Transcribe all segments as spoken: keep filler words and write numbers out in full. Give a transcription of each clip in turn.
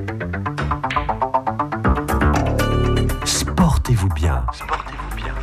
Sportez-vous bien. Sportez-vous bien.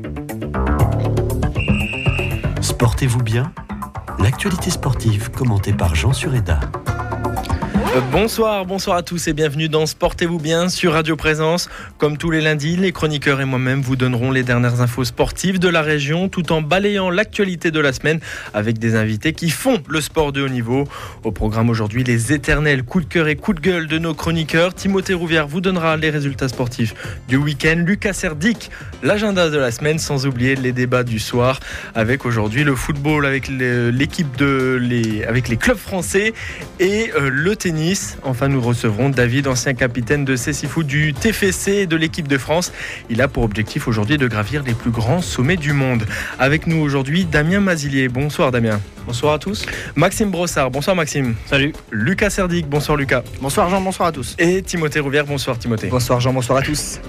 Sportez-vous bien. L'actualité sportive commentée par Jean Sureda. Euh, bonsoir, bonsoir à tous et bienvenue dans Sportez-vous bien sur Radio Présence. Comme tous les lundis, les chroniqueurs et moi-même vous donnerons les dernières infos sportives de la région tout en balayant l'actualité de la semaine avec des invités qui font le sport de haut niveau. Au programme aujourd'hui, les éternels coups de cœur et coups de gueule de nos chroniqueurs. Timothée Rouvière vous donnera les résultats sportifs du week-end. Lucas Serdic, l'agenda de la semaine, sans oublier les débats du soir avec aujourd'hui le football avec l'équipe de les, avec les clubs français et euh, le tennis. Enfin, nous recevrons David, ancien capitaine de Cécifoot du T F C et de l'équipe de France. Il a pour objectif aujourd'hui de gravir les plus grands sommets du monde. Avec nous aujourd'hui, Damien Mazilier. Bonsoir Damien. Bonsoir à tous. Maxime Brossard. Bonsoir Maxime. Salut. Lucas Serdic. Bonsoir Lucas. Bonsoir Jean, bonsoir à tous. Et Timothée Rouvière. Bonsoir Timothée. Bonsoir Jean, bonsoir à tous.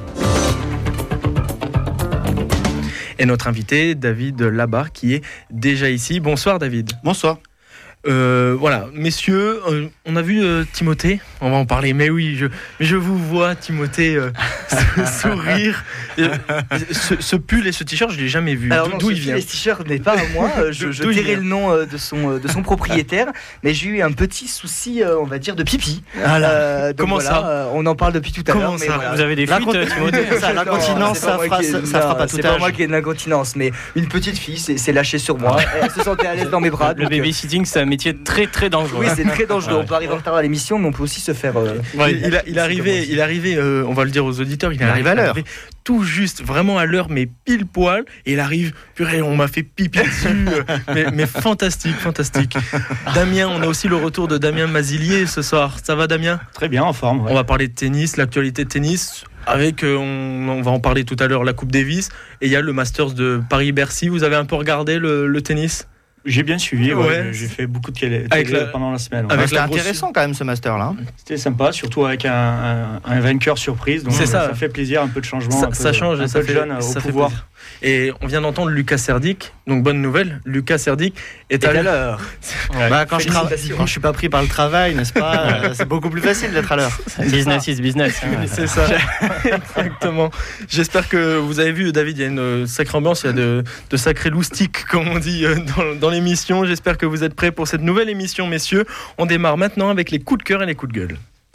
Et notre invité, David Labarre, qui est déjà ici. Bonsoir David. Bonsoir. Euh, voilà, messieurs, euh, on a vu euh, Timothée, on va en parler, mais oui, je, mais je vous vois Timothée euh, sourire. Euh, ce, ce pull et ce t-shirt, je ne l'ai jamais vu. Alors D'où, non, d'où ce il vient Ce t-shirt n'est pas à moi, je, je dirai le nom de son, de son propriétaire, mais j'ai eu un petit souci, on va dire, de pipi. Ah là, euh, comment voilà, ça euh, On en parle depuis tout à Comment l'heure. ça Mais voilà. Vous avez des fuites, L'incont- Timothée ça, L'incontinence, ça fera, qui, ça, non, ça fera pas tout C'est âge. pas moi qui ai de l'incontinence, mais une petite fille s'est, s'est lâchée sur moi. Elle se sentait à l'aise dans mes bras. Le donc, babysitting, c'est un métier très très dangereux. Oui, c'est très dangereux. On peut arriver en retard à l'émission, mais on peut aussi se faire. Euh, Ouais, il, il, a, il est arrivé, il est arrivé euh, on va le dire aux auditeurs, il, Il arrive à l'heure. arrivé tout juste, vraiment à l'heure, mais pile poil. Et il arrive, purée, on m'a fait pipi dessus. euh, mais, mais fantastique, fantastique. Damien, on a aussi le retour de Damien Mazilier ce soir. Ça va Damien ? Très bien, en forme. Ouais. On va parler de tennis, l'actualité de tennis. Avec, euh, on, on va en parler tout à l'heure, la Coupe Davis. Et il y a le Masters de Paris-Bercy. Vous avez un peu regardé le, le tennis ? J'ai bien suivi, ouais. Ouais. J'ai fait beaucoup de télé, Avec télé la- pendant la semaine. ouais. avec ouais, c'était la grosse- intéressant quand même ce master là. C'était sympa, surtout avec un, un, un vainqueur surprise. Donc C'est ça. ça fait plaisir, un peu de changement. Ça, un peu, ça change, un et ça peu fait, de jeune au ça fait pouvoir. plaisir. Et on vient d'entendre Lucas Serdic, donc bonne nouvelle, Lucas Serdic est à l'heure. Ouais. Bah, quand, je tra- quand je suis pas pris par le travail, n'est-ce pas, euh, c'est beaucoup plus facile d'être à l'heure. Business is business. hein. C'est ça, exactement. J'espère que vous avez vu, David, il y a une sacrée ambiance, il y a de, de sacrés loustiques, comme on dit euh, dans, dans l'émission. J'espère que vous êtes prêts pour cette nouvelle émission, messieurs. On démarre maintenant avec les coups de cœur et les coups de gueule.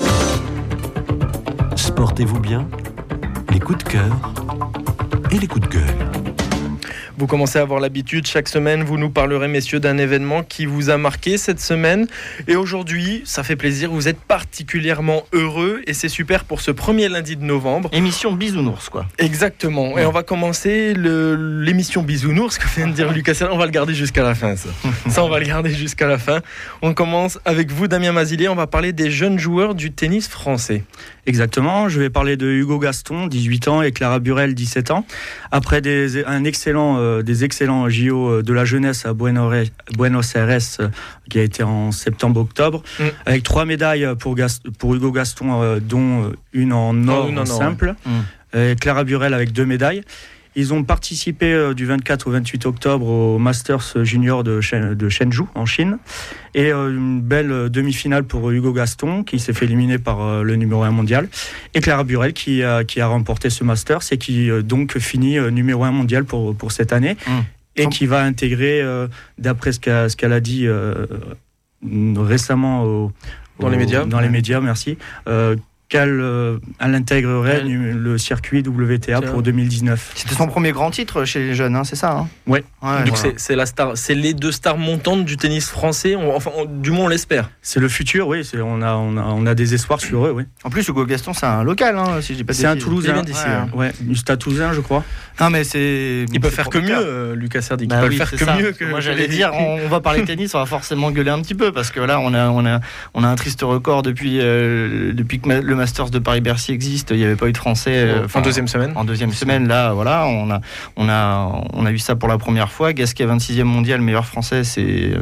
Sportez-vous bien. Les coups de cœur et les coups de gueule. Vous commencez à avoir l'habitude, chaque semaine, vous nous parlerez, messieurs, d'un événement qui vous a marqué cette semaine. Et aujourd'hui, ça fait plaisir, vous êtes particulièrement heureux et c'est super pour ce premier lundi de novembre. Émission bisounours quoi. Exactement. Ouais. Et on va commencer le, l'émission Bisounours, que vient de dire Lucas Serdic. On va le garder jusqu'à la fin, ça. Ça, on va le garder jusqu'à la fin. On commence avec vous, Damien Mazilier. On va parler des jeunes joueurs du tennis français. Exactement, je vais parler de Hugo Gaston, dix-huit ans, et Clara Burel, dix-sept ans. Après des, un excellent, euh, des excellents J O de la jeunesse à Buenos Aires, Buenos Aires euh, qui a été en septembre-octobre, Mm. avec trois médailles pour, Gast- pour Hugo Gaston, euh, dont une en or, une en en or, simple, ouais. et Clara Burel avec deux médailles. Ils ont participé euh, du vingt-quatre au vingt-huit octobre au Masters Junior de, Shen- de Shenzhou, en Chine. Et euh, une belle euh, demi-finale pour Hugo Gaston, qui s'est fait éliminer par euh, le numéro un mondial. Et Clara Burel, qui, a- qui a remporté ce Masters et qui euh, donc finit euh, numéro un mondial pour, pour cette année. Mmh. Et qui va intégrer, euh, d'après ce qu'elle, ce qu'elle a dit euh, récemment au- Dans au- les médias. dans les médias, merci, euh, qu'elle euh, elle intégrerait Elle- nu- le circuit W T A pour deux mille dix-neuf. C'était son premier grand titre chez les jeunes, hein, c'est ça hein Ouais. Ouais, Donc voilà. c'est, c'est, la star, c'est les deux stars montantes du tennis français. On- enfin, on- du moins, on l'espère. C'est le futur, oui. C'est, on, a, on, a, on a des espoirs sur eux, oui. En plus, Hugo Gaston, c'est un local, hein, si je dis pas de C'est un bêtises. Toulousain. Il vient d'ici, Ouais. hein. Ouais, du Stade Toulousain, je crois. Non, mais c'est. Il peut c'est faire que mieux, prometteur. euh, Lucas Serdic. Bah il peut oui, faire c'est que ça. mieux que. Moi, que j'allais les- dire, on, on va parler tennis, on va forcément gueuler un petit peu parce que là, on a, on a, on a un triste record depuis, euh, depuis que ma- le Masters de Paris-Bercy existe. Il n'y avait pas eu de Français. euh, En enfin, deuxième semaine. En deuxième semaine, là, voilà, on a, on a, on a eu ça pour la première fois. Gasquet, vingt-sixième mondial, meilleur Français, c'est,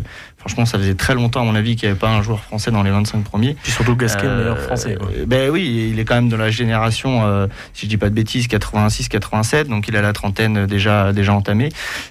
franchement, ça faisait très longtemps, à mon avis, qu'il n'y avait pas un joueur français dans les vingt-cinq premiers. Puis surtout Gasquet, euh, meilleur français. Euh, ben oui, il est quand même de la génération, euh, si je dis pas de bêtises, quatre-vingt-six quatre-vingt-sept, donc il a la trentaine déjà, déjà entamée.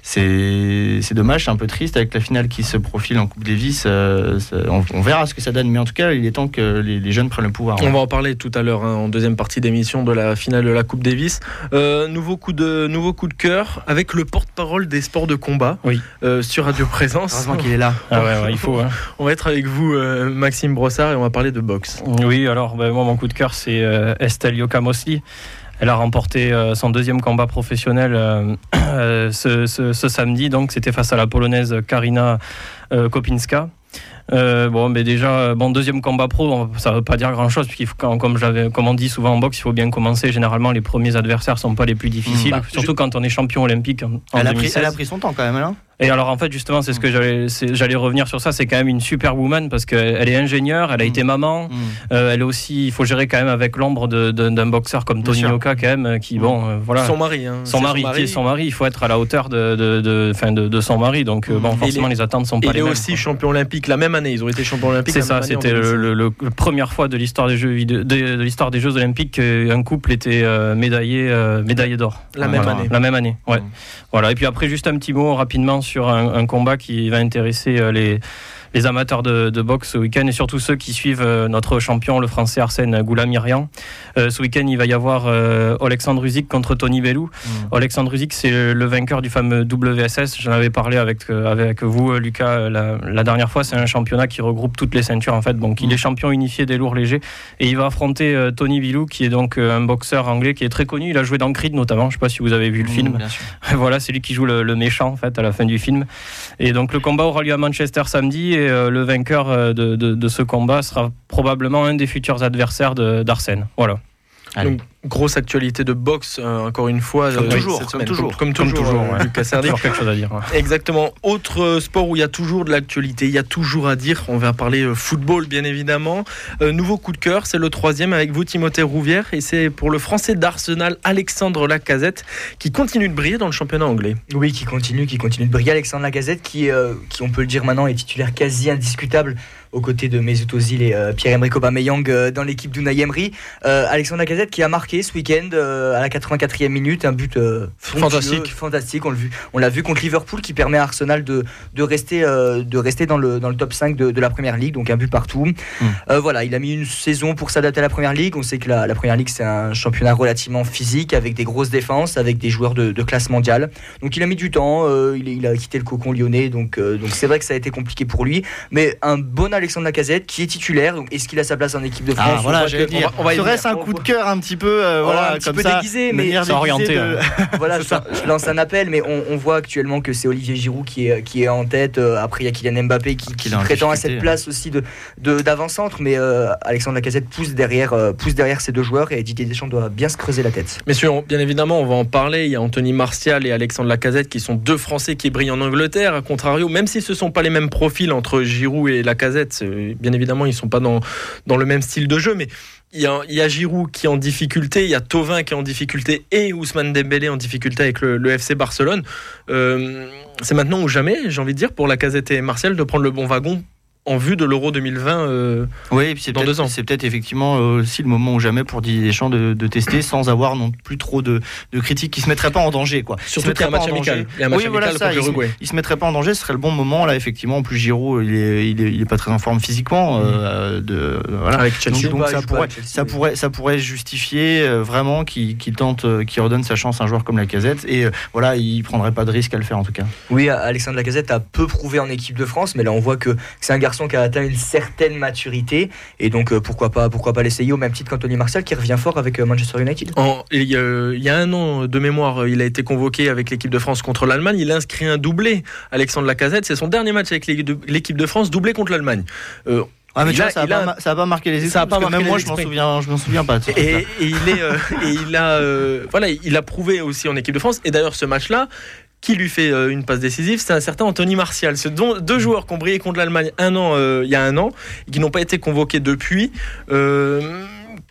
C'est, c'est dommage, c'est un peu triste avec la finale qui se profile en Coupe Davis. Euh, on, on verra ce que ça donne, mais en tout cas, il est temps que les, les jeunes prennent le pouvoir. On va en parler tout à l'heure, hein, en deuxième partie d'émission de la finale de la Coupe Davis. Euh, nouveau coup de, nouveau coup de cœur avec le porte-parole des sports de combat, oui. euh, sur Radio Présence. Heureusement qu'il est là. Ah ouais, ouais, il faut. Hein. On va être avec vous, euh, Maxime Brossard, et on va parler de boxe. Oui, alors ben, moi, mon coup de cœur, c'est euh, Estelle Yoka-Mosley. Elle a remporté euh, son deuxième combat professionnel euh, euh, ce, ce, ce samedi. Donc, c'était face à la Polonaise Karina euh, Kopinska. Euh, bon, mais déjà, bon, deuxième combat pro, ça ne veut pas dire grand-chose, puisqu'il faut, comme, j'avais, comme on dit souvent en boxe, il faut bien commencer. Généralement, les premiers adversaires ne sont pas les plus difficiles, mmh, bah, surtout je... quand on est champion olympique en, en elle, deux mille seize. A pris, elle a pris son temps quand même, hein. Et alors en fait justement c'est ce que j'allais, c'est, j'allais revenir sur ça, c'est quand même une superwoman parce qu'elle est ingénieure, elle a mmh. été maman, mmh. euh, elle est aussi, il faut gérer quand même avec l'ombre de, de, d'un boxeur comme Tony Yoka quand même, qui bon euh, voilà. Son mari, hein. son mari, son mari qui est son mari, il faut être à la hauteur de, de, de, fin de, de son mari, donc euh, bon forcément les, les attentes sont pas les mêmes. Il est aussi quoi. Champion olympique la même année, ils ont été champions olympiques. C'est ça, c'était le, le, le, la première fois de l'histoire des Jeux, de, de, de l'histoire des Jeux olympiques qu'un couple était euh, médaillé, euh, médaillé d'or. La voilà. même année. La même année, ouais. Mmh. Voilà. Et puis après juste un petit mot rapidement sur un, un combat qui va intéresser euh, les, les amateurs de, de boxe ce week-end et surtout ceux qui suivent euh, notre champion, le français Arsène Goulamirian. Euh, ce week-end, il va y avoir euh, Alexandre Usyk contre Tony Bellew. Mmh. Alexandre Usyk, c'est le, le vainqueur du fameux W S S. J'en avais parlé avec, euh, avec vous, Lucas, la, la dernière fois. C'est un championnat qui regroupe toutes les ceintures, en fait. Donc, mmh. il est champion unifié des lourds légers. Et il va affronter euh, Tony Bellew, qui est donc euh, un boxeur anglais qui est très connu. Il a joué dans Creed, notamment. Je ne sais pas si vous avez vu le mmh, film. Bien sûr. Voilà, c'est lui qui joue le, le méchant, en fait, à la fin du film. Et donc, le combat aura lieu à Manchester samedi. Et euh, le vainqueur de, de, de ce combat sera probablement un des futurs adversaires de, d'Arsène. Voilà. Donc, grosse actualité de boxe, euh, encore une fois, comme, euh, toujours, cette comme toujours, comme comme toujours, toujours, euh, ouais. Lucas Serdi. Toujours quelque chose à dire. Ouais. Exactement. Autre euh, sport où il y a toujours de l'actualité, il y a toujours à dire. On va parler euh, football, bien évidemment. Euh, nouveau coup de cœur, c'est le troisième avec vous, Timothée Rouvière, et c'est pour le Français d'Arsenal, Alexandre Lacazette, qui continue de briller dans le championnat anglais. Oui, qui continue, qui continue de briller. Alexandre Lacazette, qui, euh, qui on peut le dire maintenant, est titulaire quasi indiscutable aux côtés de Mesut Ozil et euh, Pierre-Emerick Aubameyang euh, dans l'équipe d'Unai Emery. Euh, Alexandre Lacazette qui a marqué ce week-end euh, à la quatre-vingt-quatrième minute un but euh, fantastique. fantastique. On l'a vu, on l'a vu contre Liverpool qui permet à Arsenal de, de, rester, euh, de rester dans le, dans le top cinq de, de la Première Ligue, donc un but partout. Mmh. Euh, voilà, il a mis une saison pour s'adapter à la Première Ligue. On sait que la, la Première Ligue c'est un championnat relativement physique avec des grosses défenses, avec des joueurs de, de classe mondiale. Donc il a mis du temps, euh, il, il a quitté le cocon lyonnais, donc, euh, donc c'est vrai que ça a été compliqué pour lui. Mais un bon Alexandre Lacazette qui est titulaire, donc est-ce qu'il a sa place en équipe de France? Ah, voilà, j'allais dire. On va, on va serait-ce un coup de cœur un petit peu, euh, voilà, un petit comme peu ça, déguisé, mais orienté. De... voilà, je, je lance un appel, mais on, on voit actuellement que c'est Olivier Giroud qui est, qui est en tête. Euh, après, il y a Kylian Mbappé qui, qui prétend à cette place aussi de, de, d'avant-centre, mais euh, Alexandre Lacazette pousse derrière, euh, pousse derrière ces deux joueurs et Didier Deschamps doit bien se creuser la tête. Messieurs, bien évidemment, on va en parler. Il y a Anthony Martial et Alexandre Lacazette qui sont deux Français qui brillent en Angleterre. A contrario, même si ce ne sont pas les mêmes profils entre Giroud et Lacazette, bien évidemment, ils ne sont pas dans, dans le même style de jeu, mais il y, a, il y a Giroud qui est en difficulté, il y a Thauvin qui est en difficulté et Ousmane Dembélé en difficulté avec le, le F C Barcelone. Euh, c'est maintenant ou jamais, j'ai envie de dire, pour Lacazette et Martial de prendre le bon wagon en vue de l'Euro deux mille vingt euh, oui, et puis c'est dans deux ans. C'est peut-être effectivement aussi le moment ou jamais pour Didier Deschamps de, de tester sans avoir non plus trop de, de critiques qui ne se mettraient pas en danger. Quoi. Surtout qu'il y a un match amical. Il y a un match oui, amical voilà ça, contre il ne se mettrait pas en danger, ce serait le bon moment. Là, effectivement, en plus Giroud, il n'est il est, il est pas très en forme physiquement. Mmh. Euh, de, voilà. Avec Chelsea. Donc, donc ça, pourrait, Chelsea, ça, pourrait, ça pourrait justifier euh, vraiment qu'il, qu'il tente, euh, qu'il redonne sa chance à un joueur comme Lacazette. Et euh, voilà, il ne prendrait pas de risque à le faire en tout cas. Oui, Alexandre Lacazette a peu prouvé en équipe de France, mais là on voit que c'est un garçon qui a atteint une certaine maturité et donc euh, pourquoi pas pourquoi pas l'essayer au même titre qu'Anthony Martial qui revient fort avec euh, Manchester United. En, il, y a, il y a un an de mémoire, il a été convoqué avec l'équipe de France contre l'Allemagne. Il a inscrit un doublé. Alexandre Lacazette, c'est son dernier match avec l'équipe de France, doublé contre l'Allemagne. Euh, Ah mais tu vois, ça n'a pas, a... pas marqué les esprits, parce que même moi je m'en souviens, je m'en souviens pas. Et, et il est, euh, et il a, euh, voilà, il a prouvé aussi en équipe de France. Et d'ailleurs ce match-là, qui lui fait euh, une passe décisive, c'est un certain Anthony Martial. Ce dont, deux joueurs qui ont brillé contre l'Allemagne un an, euh, il y a un an, et qui n'ont pas été convoqués depuis. Euh,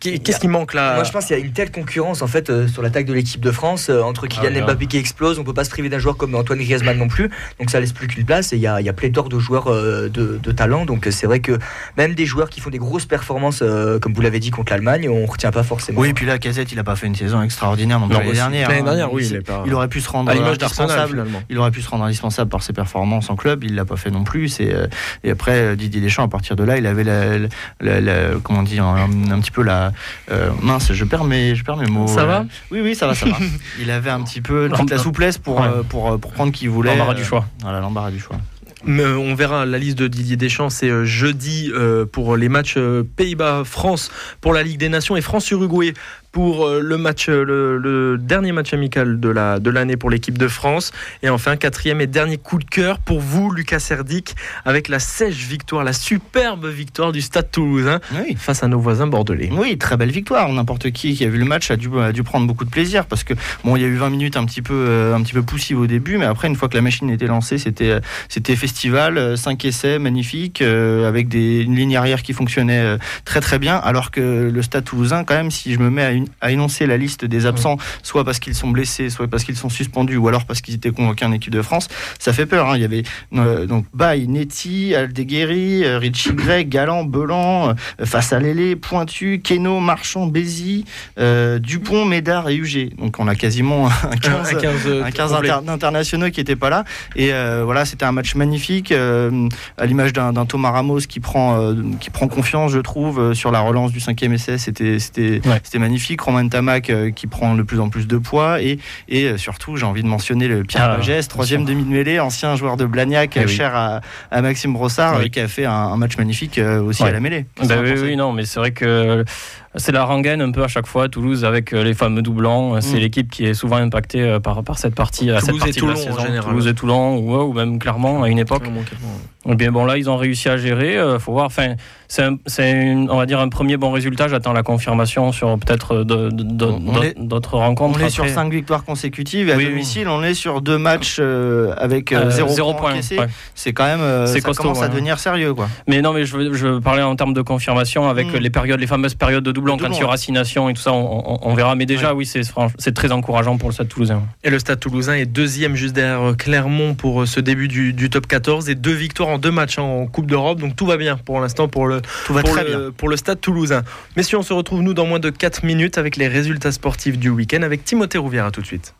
Qu'est-ce qui manque là? Moi je pense qu'il y a une telle concurrence en fait euh, sur l'attaque de l'équipe de France euh, entre Kylian ah, Mbappé qui explose, on peut pas se priver d'un joueur comme Antoine Griezmann non plus, donc ça laisse plus qu'une place et il y a, il y a pléthore de joueurs euh, de, de talent, donc c'est vrai que même des joueurs qui font des grosses performances euh, comme vous l'avez dit contre l'Allemagne, on retient pas forcément. Oui, et puis là Lacazette il a pas fait une saison extraordinaire non, non l'année dernière. L'année dernière, hein, oui, il, il, pas... il aurait pu se rendre à l'image d'Arsenal. Il aurait pu se rendre indispensable par ses performances en club, il l'a pas fait non plus. C'est, euh, et après Didier Deschamps à partir de là, il avait la, la, la, la comment dire un, un petit peu la euh, mince, je perds mes, je perds mes mots. Ça euh, va? Oui, oui, ça va, ça va. Il avait un petit peu toute la souplesse pour ouais. euh, pour pour prendre qui voulait. L'embarras du choix. Voilà, l'embarras du choix. Mais on verra la liste de Didier Deschamps, c'est jeudi pour les matchs Pays-Bas-France pour la Ligue des Nations et France-Uruguay pour le match, le, le dernier match amical de, la, de l'année pour l'équipe de France. Et enfin, quatrième et dernier coup de cœur pour vous, Lucas Serdic, avec la sèche victoire, la superbe victoire du Stade Toulousain oui. face à nos voisins bordelais. Oui, très belle victoire. N'importe qui qui a vu le match a dû, a dû prendre beaucoup de plaisir parce que bon, il y a eu vingt minutes un petit peu, euh, un petit peu poussives au début, mais après, une fois que la machine était lancée, c'était, c'était festival, cinq essais magnifiques, euh, avec des, une ligne arrière qui fonctionnait euh, très très bien, alors que le Stade Toulousain, quand même, si je me mets à une à énoncer la liste des absents, soit parce qu'ils sont blessés, soit parce qu'ils sont suspendus, ou alors parce qu'ils étaient convoqués en équipe de France, ça fait peur. Hein. Il y avait euh, donc Baye, Netti, Aldeguerri, euh, Richie Gregg, Galland, Belan, euh, face à Lélé, Pointu, Queneau, Marchand, Bézi, euh, Dupont, Médard et Huget. Donc on a quasiment un quinze, un quinze, un quinze inter- internationaux qui n'étaient pas là. Et euh, voilà, c'était un match magnifique, euh, à l'image d'un, d'un Thomas Ramos qui prend, euh, qui prend confiance, je trouve, euh, sur la relance du cinquième essai. C'était, c'était, ouais. c'était magnifique. Romain Tamac euh, qui prend de plus en plus de poids et, et euh, surtout j'ai envie de mentionner le Pierre ah, Bagès, troisième demi de mêlée, ancien joueur de Blagnac, eh cher oui. à, à Maxime Brossard, oui. euh, qui a fait un, un match magnifique euh, aussi ouais. à la mêlée. Bah oui, oui, non, mais c'est vrai que c'est la rengaine un peu à chaque fois, Toulouse avec les fameux doublants. C'est mmh. l'équipe qui est souvent impactée par, par cette partie, Toulouse cette partie et Toulon, de la saison. En général. Toulouse et Toulon, ou, ou même Clermont à une époque. Clermont, Clermont. Et bien bon là, ils ont réussi à gérer. Euh, faut voir. Enfin, c'est, un, c'est une, on va dire un premier bon résultat. J'attends la confirmation sur peut-être de, de, de, d'autres, est, d'autres rencontres. On est après. sur cinq victoires consécutives et à oui, domicile, oui. on est sur deux matchs euh, avec euh, zéro, zéro point. point ouais. C'est quand même, euh, c'est ça costaud, commence ouais. à devenir sérieux, quoi. Mais non, mais je veux, je veux parler en termes de confirmation avec mmh. les périodes, les fameuses périodes de doublons, quand il y aura six nations et tout ça. On, on, on verra. Mais déjà, ouais. oui, c'est, c'est très encourageant pour le Stade Toulousain. Et le Stade Toulousain est deuxième juste derrière Clermont pour ce début du, du top quatorze et deux victoires en deux matchs en Coupe d'Europe, donc tout va bien pour l'instant pour le, tout va pour, très le bien. pour le Stade Toulousain. Messieurs, on se retrouve nous dans moins de quatre minutes avec les résultats sportifs du week-end avec Timothée Rouvière. À tout de suite.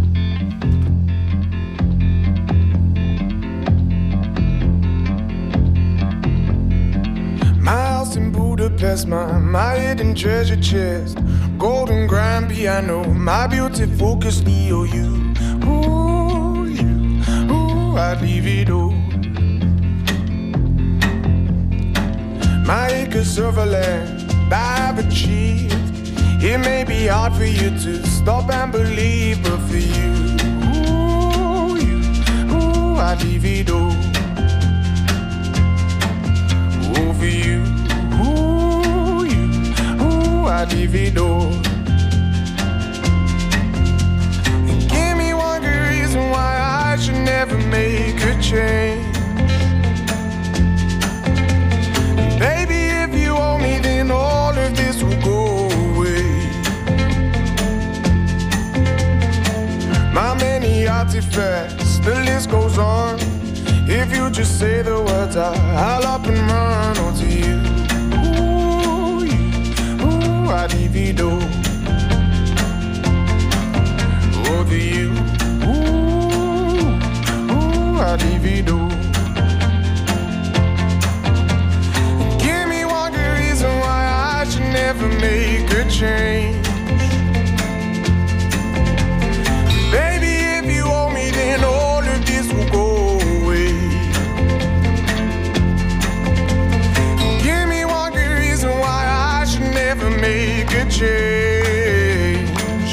Miles in Budapest, my, my hidden treasure chest, golden grand piano, my beauty focus E O U. Ooh, you, ooh, I'd leave it all. My acres of land I've achieved. It may be hard for you to stop and believe, but for you, ooh, you, ooh, I'd leave it all. Ooh, for you, ooh, you, ooh, I'd leave it all. And give me one good reason why I should never make a change. Baby, if you owe me, then all of this will go away. My many artifacts, the list goes on. If you just say the words, I, I'll up and run onto you. Ooh, you, ooh, I'd leave you do. Over you, ooh, ooh, I'd leave you do. Never make a change. Baby, if you owe me, then all of this will go away. Give me one good reason why I should never make a change.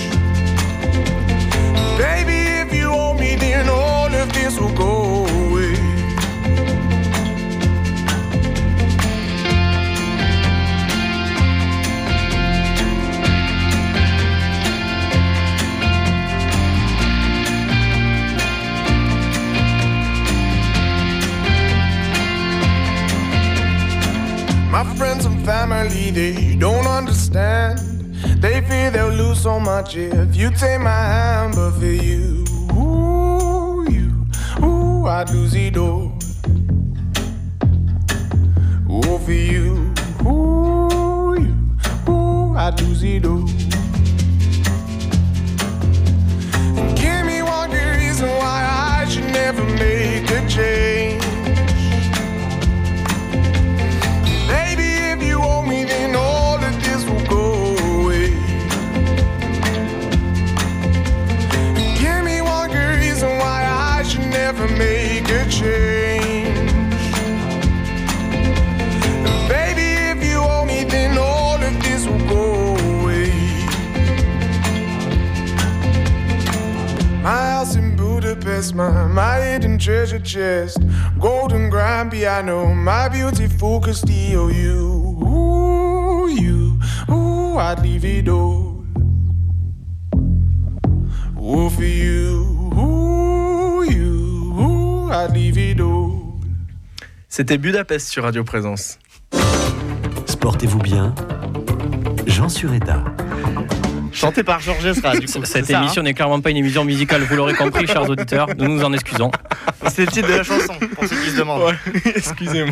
Baby, if you owe me, then all of this will go away. My friends and family family, they don't understand. They fear they'll lose so much if you take my hand. But for you, ooh, you, ooh, I'd lose it all. Ooh, for you, ooh, you, ooh, I'd lose it all. Give me one good reason why I should never make a change. Baby, if you owe me, then all of this will go away. Give me one good reason why I should never make a change. Baby, if you owe me, then all of this will go away. My house in Budapest, my, my hidden treasure chest, golden grand piano, my beautiful Castillo. You, ooh, you, ooh, I'd leave it all. Ooh, for you, ooh, you, ooh, I'd leave it all. C'était Budapest sur Radio Présence. Sportez-vous bien, Jean Sureda. Chanté par Georges Ezra, du coup. Cette c'est ça, émission hein n'est clairement pas une émission musicale, vous l'aurez compris, chers auditeurs. Nous nous en excusons. C'est le titre de la chanson, pour ceux qui se demandent. Ouais, excusez-moi.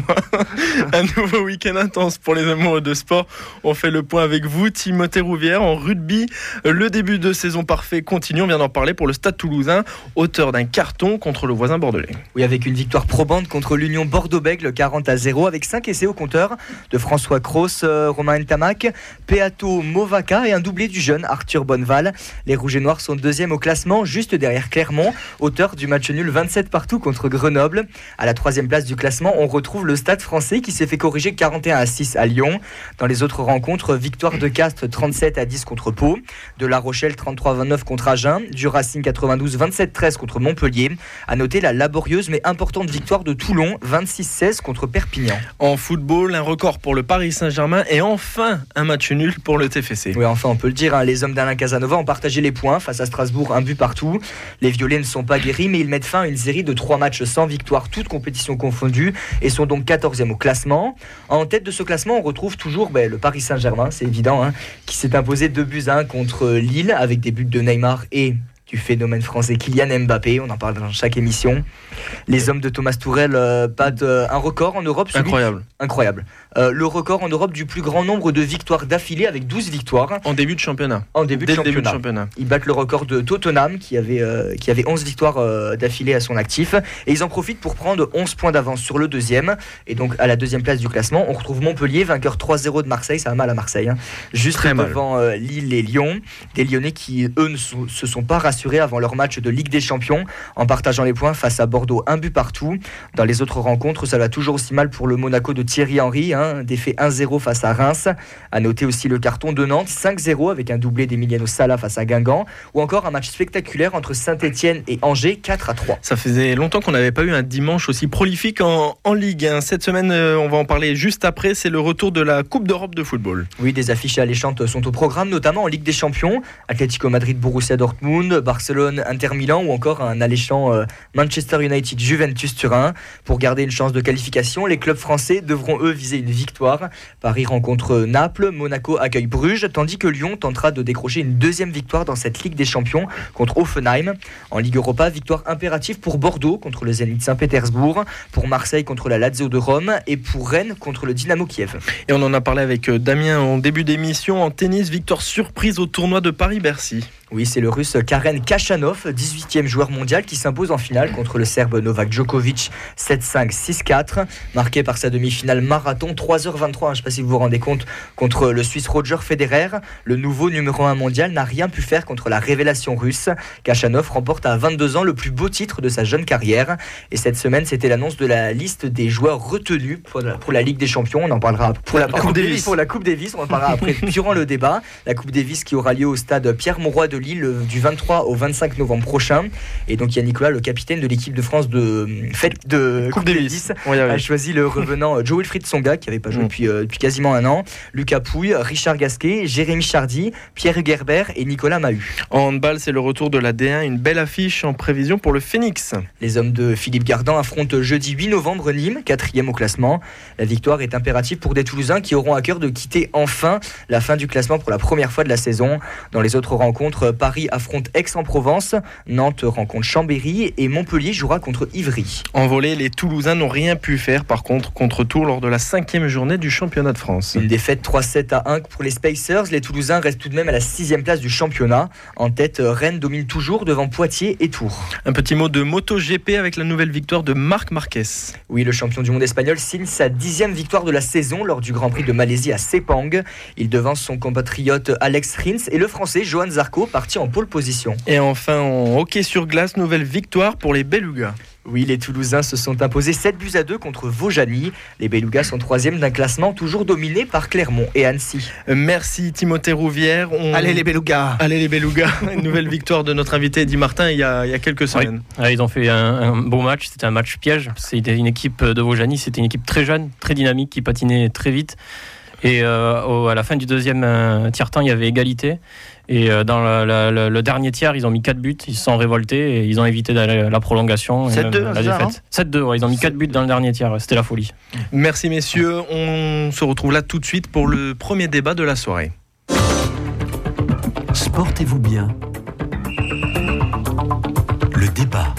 Un nouveau week-end intense pour les amoureux de sport. On fait le point avec vous, Timothée Rouvière. En rugby, le début de saison parfait continue. On vient d'en parler pour le Stade Toulousain, auteur d'un carton contre le voisin bordelais. Oui, avec une victoire probante contre l'Union Bordeaux-Bègles, quarante à zéro, avec cinq essais au compteur de François Cros, euh, Romain Ntamak, Peato Movaca et un doublé du jeune Arthur Bonneval. Les Rouges et Noirs sont deuxième au classement, juste derrière Clermont, auteur du match nul vingt-sept partout contre Grenoble. À la troisième place du classement, on retrouve le Stade Français qui s'est fait corriger quarante et un à six à Lyon. Dans les autres rencontres, victoire de Castres trente-sept à dix contre Pau, de La Rochelle trente-trois à vingt-neuf contre Agen, du Racing quatre-vingt-douze vingt-sept treize contre Montpellier. À noter la laborieuse mais importante victoire de Toulon vingt-six seize contre Perpignan. En football, un record pour le Paris Saint-Germain et enfin un match nul pour le T F C. Oui, enfin on peut le dire, hein, les hommes d'Alain Casanova ont partagé les points face à Strasbourg, un but partout. Les Violets ne sont pas guéris mais ils mettent fin à une série de trois matchs sans victoire, toutes compétitions confondues, et sont donc quatorzième au classement. En tête de ce classement, on retrouve toujours ben, le Paris Saint-Germain, c'est évident, hein, qui s'est imposé deux buts à un contre Lille avec des buts de Neymar et du phénomène français Kylian Mbappé, on en parle dans chaque émission. Les hommes de Thomas Tourelle euh, battent euh, un record en Europe. Incroyable. Incroyable. Euh, le record en Europe du plus grand nombre de victoires d'affilée avec douze victoires. En début de championnat. En début de, Dès championnat. le début de championnat. Ils battent le record de Tottenham qui avait, euh, qui avait onze victoires euh, d'affilée à son actif. Et ils en profitent pour prendre onze points d'avance sur le deuxième. Et donc à la deuxième place du classement, on retrouve Montpellier, vainqueur trois zéro de Marseille. Ça va mal à Marseille. Hein. Juste Très devant euh, Lille et Lyon. Des Lyonnais qui, eux, ne sont, se sont pas rassurés avant leur match de Ligue des Champions en partageant les points face à Bordeaux, un but partout. Dans les autres rencontres, ça va toujours aussi mal pour le Monaco de Thierry Henry, hein, défait un zéro face à Reims. À noter aussi le carton de Nantes, cinq zéro avec un doublé d'Emiliano Sala face à Guingamp, ou encore un match spectaculaire entre Saint-Etienne et Angers, quatre à trois. Ça faisait longtemps qu'on n'avait pas eu un dimanche aussi prolifique en, en Ligue un. Cette semaine, euh, on va en parler juste après, c'est le retour de la Coupe d'Europe de football. Oui, des affiches alléchantes sont au programme, notamment en Ligue des Champions. Atlético Madrid, Borussia Dortmund, Barcelone, Inter Milan, ou encore un alléchant euh, Manchester United, Juventus Turin. Pour garder une chance de qualification, les clubs français devront eux viser une victoire. Paris rencontre Naples, Monaco accueille Bruges, tandis que Lyon tentera de décrocher une deuxième victoire dans cette Ligue des Champions contre Hoffenheim. En Ligue Europa, victoire impérative pour Bordeaux contre le Zénith Saint-Pétersbourg, pour Marseille contre la Lazio de Rome et pour Rennes contre le Dynamo Kiev. Et on en a parlé avec Damien en début d'émission. En tennis, victoire surprise au tournoi de Paris-Bercy. Oui, c'est le Russe Karen Khachanov, dix-huitième joueur mondial, qui s'impose en finale contre le Serbe Novak Djokovic, sept cinq, six quatre, marqué par sa demi-finale marathon, trois heures vingt-trois, hein, je ne sais pas si vous vous rendez compte, contre le Suisse Roger Federer. Le nouveau numéro un mondial n'a rien pu faire contre la révélation russe. Khachanov remporte à vingt-deux ans le plus beau titre de sa jeune carrière. Et cette semaine, c'était l'annonce de la liste des joueurs retenus pour la, pour la Ligue des Champions. On en parlera pour la, la Coupe Davis. Pour la Coupe Davis, on en parlera après durant le débat. La Coupe Davis qui aura lieu au stade Pierre-Mauroy de de Lille du vingt-trois au vingt-cinq novembre prochain. Et donc Yann Nicolas, le capitaine de l'équipe de France de fête de Coupe Davis, oui, oui. a choisi le revenant Joe Wilfried Tsonga, qui n'avait pas joué mmh. depuis, euh, depuis quasiment un an, Lucas Pouille, Richard Gasquet, Jérémy Chardy, Pierre Hugerbert et Nicolas Mahut. En handball, c'est le retour de la D un, une belle affiche en prévision pour le Phoenix. Les hommes de Philippe Gardan affrontent jeudi huit novembre Nîmes, quatrième au classement. La victoire est impérative pour des Toulousains qui auront à cœur de quitter enfin la fin du classement pour la première fois de la saison. Dans les autres rencontres, Paris affronte Aix-en-Provence, Nantes rencontre Chambéry et Montpellier jouera contre Ivry. En volée, les Toulousains n'ont rien pu faire par contre contre Tours lors de la cinquième journée du championnat de France. Une défaite trois sept à un pour les Spacers. Les Toulousains restent tout de même à la sixième place du championnat. En tête, Rennes domine toujours devant Poitiers et Tours. Un petit mot de MotoGP avec la nouvelle victoire de Marc Marquez. Oui, le champion du monde espagnol signe sa dixième victoire de la saison lors du Grand Prix de Malaisie à Sepang. Il devance son compatriote Alex Rins et le français Johan Zarco parti en pole position. Et enfin en hockey sur glace, nouvelle victoire pour les Belugas. Oui, les Toulousains se sont imposés sept buts à deux contre Vaujany. Les Belugas sont troisième d'un classement toujours dominé par Clermont et Annecy. Euh, merci Timothée Rouvière. On... Allez les Belugas. Allez les Belugas. Une nouvelle victoire de notre invité Eddy Martin il y a, il y a quelques semaines. Oui. Ah, ils ont fait un, un beau match, c'était un match piège. C'était une équipe de Vaujany, c'était une équipe très jeune, très dynamique, qui patinait très vite. Et euh, au, à la fin du deuxième euh, tiers-temps, il y avait égalité. Et euh, dans la, la, la, le dernier tiers, ils ont mis quatre buts, ils se sont révoltés et ils ont évité la, la prolongation. sept deux, la défaite. sept deux, ouais, ils ont mis quatre buts dans le dernier tiers, c'était la folie. Merci messieurs, on se retrouve là tout de suite pour le premier débat de la soirée. Sportez-vous bien. Le débat.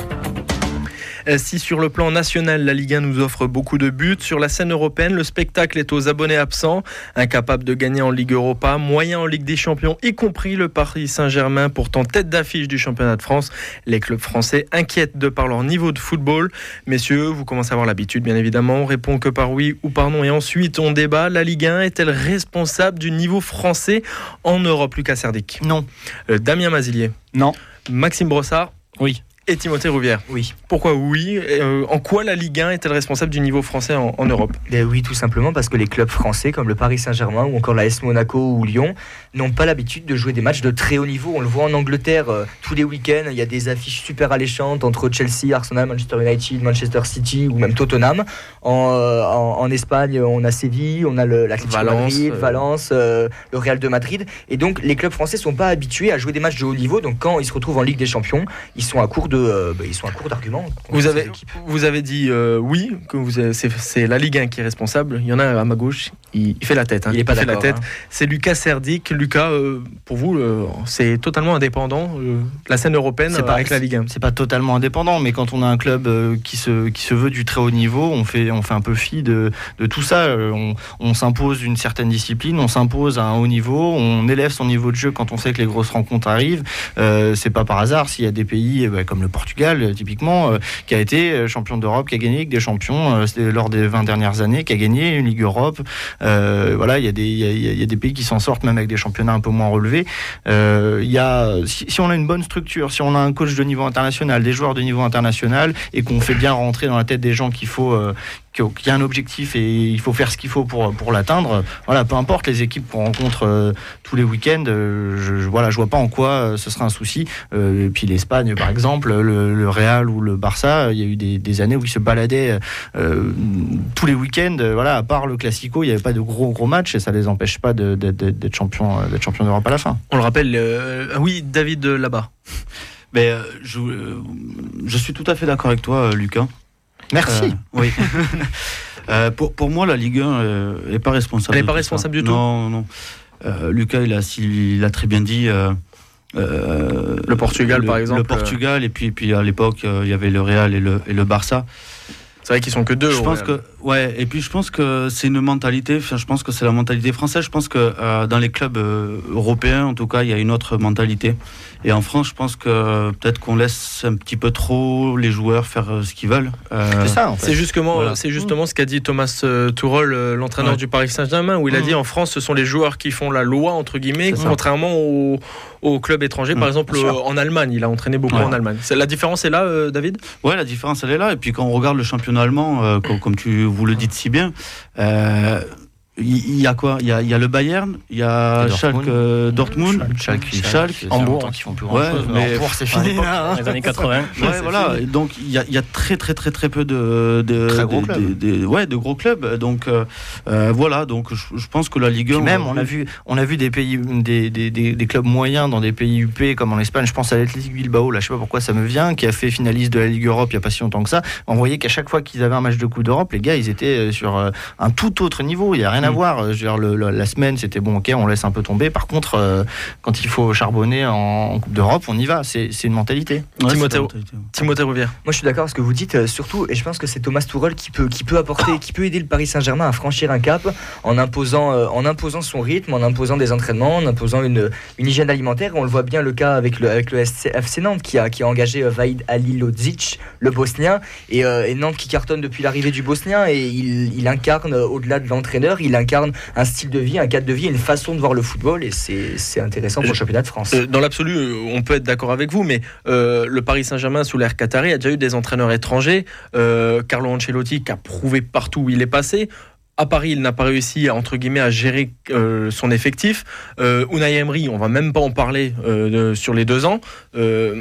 Si sur le plan national, la Ligue un nous offre beaucoup de buts, sur la scène européenne, le spectacle est aux abonnés absents. Incapable de gagner en Ligue Europa, moyen en Ligue des Champions, y compris le Paris Saint-Germain, pourtant tête d'affiche du championnat de France. Les clubs français inquiètent de par leur niveau de football. Messieurs, vous commencez à avoir l'habitude, bien évidemment. On répond que par oui ou par non. Et ensuite, on débat. La Ligue un est-elle responsable du niveau français en Europe, Lucas Serdic? Non. Euh, Damien Mazilier? Non. Maxime Brossard? Oui. Et Timothée Rouvière? Oui. Pourquoi oui? euh, En quoi la Ligue un est-elle responsable du niveau français en, en Europe? Ben oui, tout simplement parce que les clubs français comme le Paris Saint-Germain ou encore l'A S Monaco ou Lyon n'ont pas l'habitude de jouer des matchs de très haut niveau. On le voit en Angleterre, euh, tous les week-ends, il y a des affiches super alléchantes entre Chelsea, Arsenal, Manchester United, Manchester City ou même Tottenham. En, euh, en, en Espagne, on a Séville, on a le, l'Atlético Valence, Madrid, euh... Valence, euh, le Real de Madrid. Et donc, les clubs français ne sont pas habitués à jouer des matchs de haut niveau. Donc, quand ils se retrouvent en Ligue des Champions, ils sont à court de, euh, ben, ils sont à court d'arguments. Vous avez, vous avez dit euh, oui, que vous avez, c'est, c'est la Ligue un qui est responsable. Il y en a à ma gauche, il, il fait la tête. Hein. Il est pas il fait d'accord. La tête. Hein. C'est Lucas Serdic. Lucas, euh, pour vous, euh, c'est totalement indépendant. Euh, la scène européenne c'est euh, pas, avec la Ligue un. C'est pas totalement indépendant, mais quand on a un club euh, qui se qui se veut du très haut niveau, on fait on fait un peu fi de de tout ça. Euh, on, on s'impose une certaine discipline, on s'impose à un haut niveau, on élève son niveau de jeu quand on sait que les grosses rencontres arrivent. Euh, c'est pas par hasard s'il y a des pays euh, bah, comme le Portugal typiquement. Euh, qui a été champion d'Europe, qui a gagné avec des champions euh, lors des vingt dernières années, qui a gagné une Ligue Europe. Euh, voilà, il y a des il y a, il y a des pays qui s'en sortent même avec des championnats un peu moins relevés. Euh, il y a si, si on a une bonne structure, si on a un coach de niveau international, des joueurs de niveau international et qu'on fait bien rentrer dans la tête des gens qu'il faut euh, qu'il y a un objectif et il faut faire ce qu'il faut pour pour l'atteindre. Voilà, peu importe les équipes qu'on rencontre euh, tous les week-ends, euh, je, je voilà, je vois pas en quoi euh, ce sera un souci. Euh, et puis l'Espagne, par exemple, le, le Real ou le Barça, il y a eu des, des années où ils se baladaient euh, tous les week-ends. Euh, voilà, à part le Classico, il n'y avait pas de gros gros matchs et ça les empêche pas de, de, de, d'être champion d'être champion d'Europe à la fin. On le rappelle. Euh, oui, David euh, là-bas. Mais euh, je, euh, je suis tout à fait d'accord avec toi, Lucas. Merci. Euh, oui. euh, pour, pour moi, la Ligue un n'est euh, pas responsable. Elle n'est pas responsable ça. du tout. Non, non. Euh, Lucas, il a, il a très bien dit. Euh, euh, le Portugal, le, par exemple. Le Portugal, et puis, puis à l'époque, euh, il y avait le Real et le, et le Barça. C'est vrai qu'ils sont que deux. Je pense que, ouais, et puis je pense que c'est une mentalité. Enfin, je pense que c'est la mentalité française. Je pense que euh, dans les clubs euh, européens, en tout cas, il y a une autre mentalité. Et en France, je pense que euh, peut-être qu'on laisse un petit peu trop les joueurs faire euh, ce qu'ils veulent. Euh, c'est ça. En fait. C'est justement, voilà. c'est justement ce qu'a dit Thomas euh, Tuchel, euh, l'entraîneur ouais. du Paris Saint-Germain, où il a mmh. dit en France, ce sont les joueurs qui font la loi entre guillemets, contrairement aux, aux clubs étrangers. Mmh. Par exemple, euh, en Allemagne, il a entraîné beaucoup ouais. en Allemagne. C'est, la différence est là, euh, David ? Ouais, la différence elle est là. Et puis quand on regarde le championnat allemand, euh, comme, comme tu vous le dites si bien. Euh, il y a quoi? Il y a, il y a le Bayern, il y a Et Schalke, Dortmund. euh, Dortmund, Schalke, Schalke, Schalke, Hambourg, qui font plus Ouais, grand chose. mais- Hambourg, c'est fini. Dans les années quatre-vingts. Ouais, voilà. Et donc il y a, il y a très très très très peu de, de Très gros de- clubs. de- de- ouais, de gros clubs. Donc euh, euh, voilà. Donc je, je pense que la Ligue un. Puis même, on a vu, on a vu des pays, des, des, des, des clubs moyens dans des pays U P comme en Espagne. Je pense à l'Athletic Bilbao. Là, je sais pas pourquoi ça me vient, qui a fait finaliste de la Ligue Europe il y a pas si longtemps que ça. On voyait qu'à chaque fois qu'ils avaient un match de Coupe d'Europe, les gars, ils étaient sur euh, un tout autre niveau. Il y a rien à Mm. voir. Je veux dire, le, le- la semaine, c'était bon, ok, on laisse un peu tomber. Par contre, euh, quand il faut charbonner en, en Coupe d'Europe, on y va. C'est, c'est une mentalité. Ouais, Timothée- c'est la mentalité. Timothée Rouvière. Moi, je suis d'accord avec ce que vous dites, euh, surtout, et je pense que c'est Thomas Tuchel qui peut, qui peut apporter, qui peut aider le Paris Saint-Germain à franchir un cap en imposant, euh, en imposant son rythme, en imposant des entraînements, en imposant une, une hygiène alimentaire. On le voit bien le cas avec le, avec le F C Nantes qui a, qui a engagé euh, Vahid Halilodzic, le Bosnien, et, euh, et Nantes qui cartonne depuis l'arrivée du Bosnien, et il, il incarne, euh, au-delà de l'entraîneur, il incarne un style de vie, un cadre de vie, une façon de voir le football, et c'est, c'est intéressant pour le championnat de France. Euh, Dans l'absolu, euh, on peut être d'accord avec vous, mais euh, le Paris Saint-Germain sous l'ère Qatari a déjà eu des entraîneurs étrangers. Euh, Carlo Ancelotti qui a prouvé partout où il est passé. À Paris, il n'a pas réussi à, entre guillemets, à gérer euh, son effectif. Euh, Unai Emery, on va même pas en parler euh, de, sur les deux ans. Euh,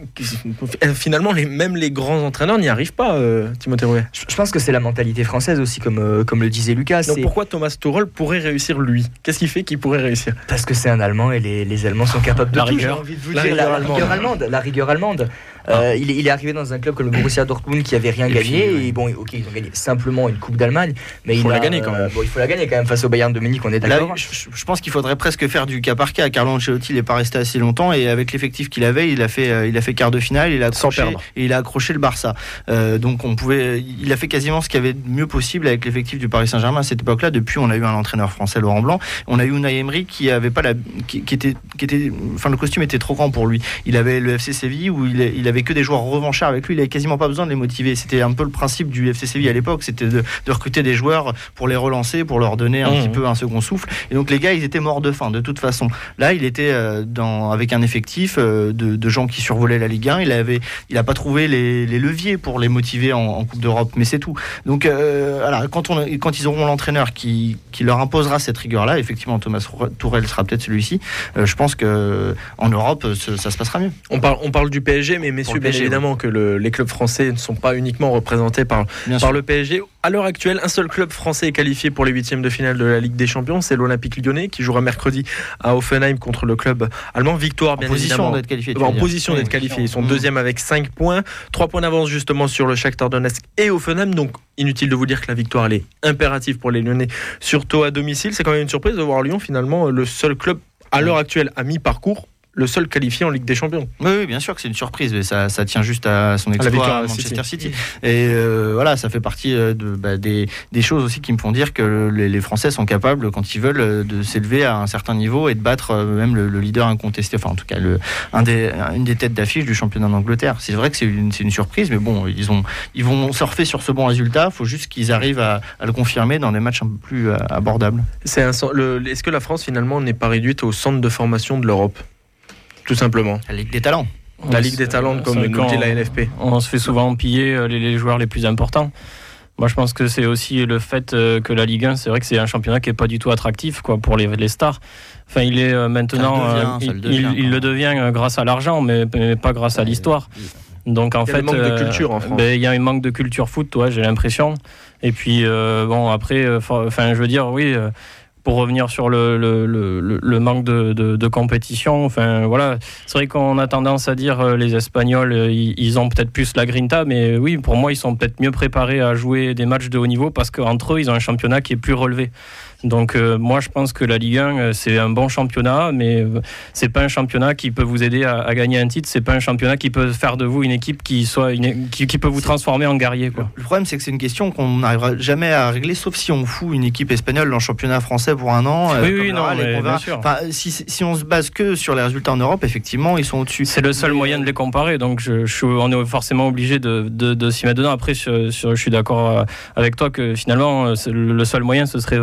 finalement, les, même les grands entraîneurs n'y arrivent pas, euh, Timothée Rouet. Je, je pense que c'est la mentalité française aussi, comme, euh, comme le disait Lucas. Donc c'est... pourquoi Thomas Tuchel pourrait réussir lui? Qu'est-ce qui fait qu'il pourrait réussir? Parce que c'est un Allemand et les, les Allemands sont capables de La tout, rigueur. j'ai envie de vous La dire. rigueur la, allemande. rigueur allemande. La rigueur allemande. Euh, il, est, il est arrivé dans un club comme le Borussia Dortmund qui avait rien Et gagné. puis, ouais. Et bon, ok, ils ont gagné simplement une Coupe d'Allemagne, mais Faut il la a, gagner quand même. euh, bon, il faut la gagner quand même face au Bayern de Munich, on est Là, d'accord. je, je pense qu'il faudrait presque faire du cas par cas. Carlo Ancelotti n'est pas resté assez longtemps et avec l'effectif qu'il avait, il a fait, euh, il a fait quart de finale, il a Sans accroché perdre. et il a accroché le Barça. Euh, donc on pouvait, il a fait quasiment ce qu'il y avait de mieux possible avec l'effectif du Paris Saint-Germain à cette époque-là. Depuis, on a eu un entraîneur français, Laurent Blanc. On a eu Unai Emery qui avait pas la, qui, qui était, qui était, enfin le costume était trop grand pour lui. Il avait le F C Séville où il, il avait que des joueurs revanchards avec lui. Il avait quasiment pas besoin de les motiver. C'était un peu le principe du F C Séville à l'époque, c'était de, de recruter des joueurs pour les relancer, pour leur donner un Mmh. petit peu un second souffle. Et donc les gars, ils étaient morts de faim de toute façon. Là, il était euh, dans, avec un effectif euh, de, de gens qui survolaient la Ligue un. Il avait, il a pas trouvé les, les leviers pour les motiver en, en Coupe d'Europe, mais c'est tout. Donc, euh, alors, quand, on, quand ils auront l'entraîneur qui, qui leur imposera cette rigueur-là, effectivement, Thomas Tuchel sera peut-être celui-ci. Euh, je pense que en Europe, ça, ça se passera mieux. On parle, on parle du P S G, mais messieurs, le P S G, bien évidemment que le- les clubs français ne sont pas uniquement représentés par, Bien par sûr. le P S G. À l'heure actuelle, un seul club français est qualifié pour les huitièmes de finale de la Ligue des Champions, c'est l'Olympique Lyonnais qui jouera mercredi à Offenheim contre le club allemand. Victoire, bien En position évidemment. d'être qualifié. tu En veux dire. position Oui. d'être qualifié. Ils sont Mmh. deuxième avec cinq points. trois points d'avance justement sur le Shakhtar Donetsk et Offenheim. Donc inutile de vous dire que la victoire elle est impérative pour les Lyonnais, surtout à domicile. C'est quand même une surprise de voir Lyon finalement le seul club à l'heure actuelle à mi-parcours, le seul qualifié en Ligue des Champions. Oui, oui, bien sûr que c'est une surprise, mais ça, ça tient juste à son la exploit victoire à à Manchester City. City. Et euh, voilà, ça fait partie euh, de, bah, des, des choses aussi qui me font dire que les, les Français sont capables, quand ils veulent, euh, de s'élever à un certain niveau et de battre euh, même le, le leader incontesté, enfin en tout cas le, un des, une des têtes d'affiche du championnat d'Angleterre. C'est vrai que c'est une, c'est une surprise, mais bon, ils, ont, ils vont surfer sur ce bon résultat. Il faut juste qu'ils arrivent à, à le confirmer dans des matchs un peu plus euh, abordables. C'est un, le, est-ce que la France finalement n'est pas réduite au centre de formation de l'Europe? Tout simplement. La Ligue des talents. La Ligue des talents, comme C'est nous quand dit la N F P. On se fait souvent piller euh, les, les joueurs les plus importants. Moi, je pense que c'est aussi le fait euh, que la Ligue un, c'est vrai que c'est un championnat qui est pas du tout attractif, quoi, pour les, les stars. Enfin, il est euh, maintenant, Ça le devient, euh, ça il, le devient, il- il quoi. le devient euh, grâce à l'argent, mais, mais pas grâce à l'histoire. Donc en Il y a fait, le manque de euh, culture en France. ben, il y a un manque de culture foot, ouais, j'ai l'impression. Et puis euh, bon, après, euh, for- enfin, je veux dire, oui. euh, pour revenir sur le, le, le, le manque de, de, de compétition, enfin voilà, c'est vrai qu'on a tendance à dire euh, les Espagnols, euh, ils, ils ont peut-être plus la grinta, mais oui, pour moi, ils sont peut-être mieux préparés à jouer des matchs de haut niveau parce qu'entre eux, ils ont un championnat qui est plus relevé. Donc euh, moi, je pense que la Ligue un, euh, c'est un bon championnat, mais euh, c'est pas un championnat qui peut vous aider à, à gagner un titre. C'est pas un championnat qui peut faire de vous une équipe qui soit une, qui, qui peut vous transformer en guerrier, quoi. Le problème, c'est que c'est une question qu'on n'arrivera jamais à régler, sauf si on fout une équipe espagnole dans le championnat français pour un an. Oui, euh, oui, comme non, Laval, et mais qu'on verra. bien sûr. Enfin, si, si on se base que sur les résultats en Europe, effectivement, ils sont au-dessus. C'est le seul moyen de les comparer, donc je, je suis, on est forcément obligé de, de, de s'y mettre dedans. Après, sur, sur, je suis d'accord avec toi que finalement, c'est le seul moyen, ce serait vraiment de faire une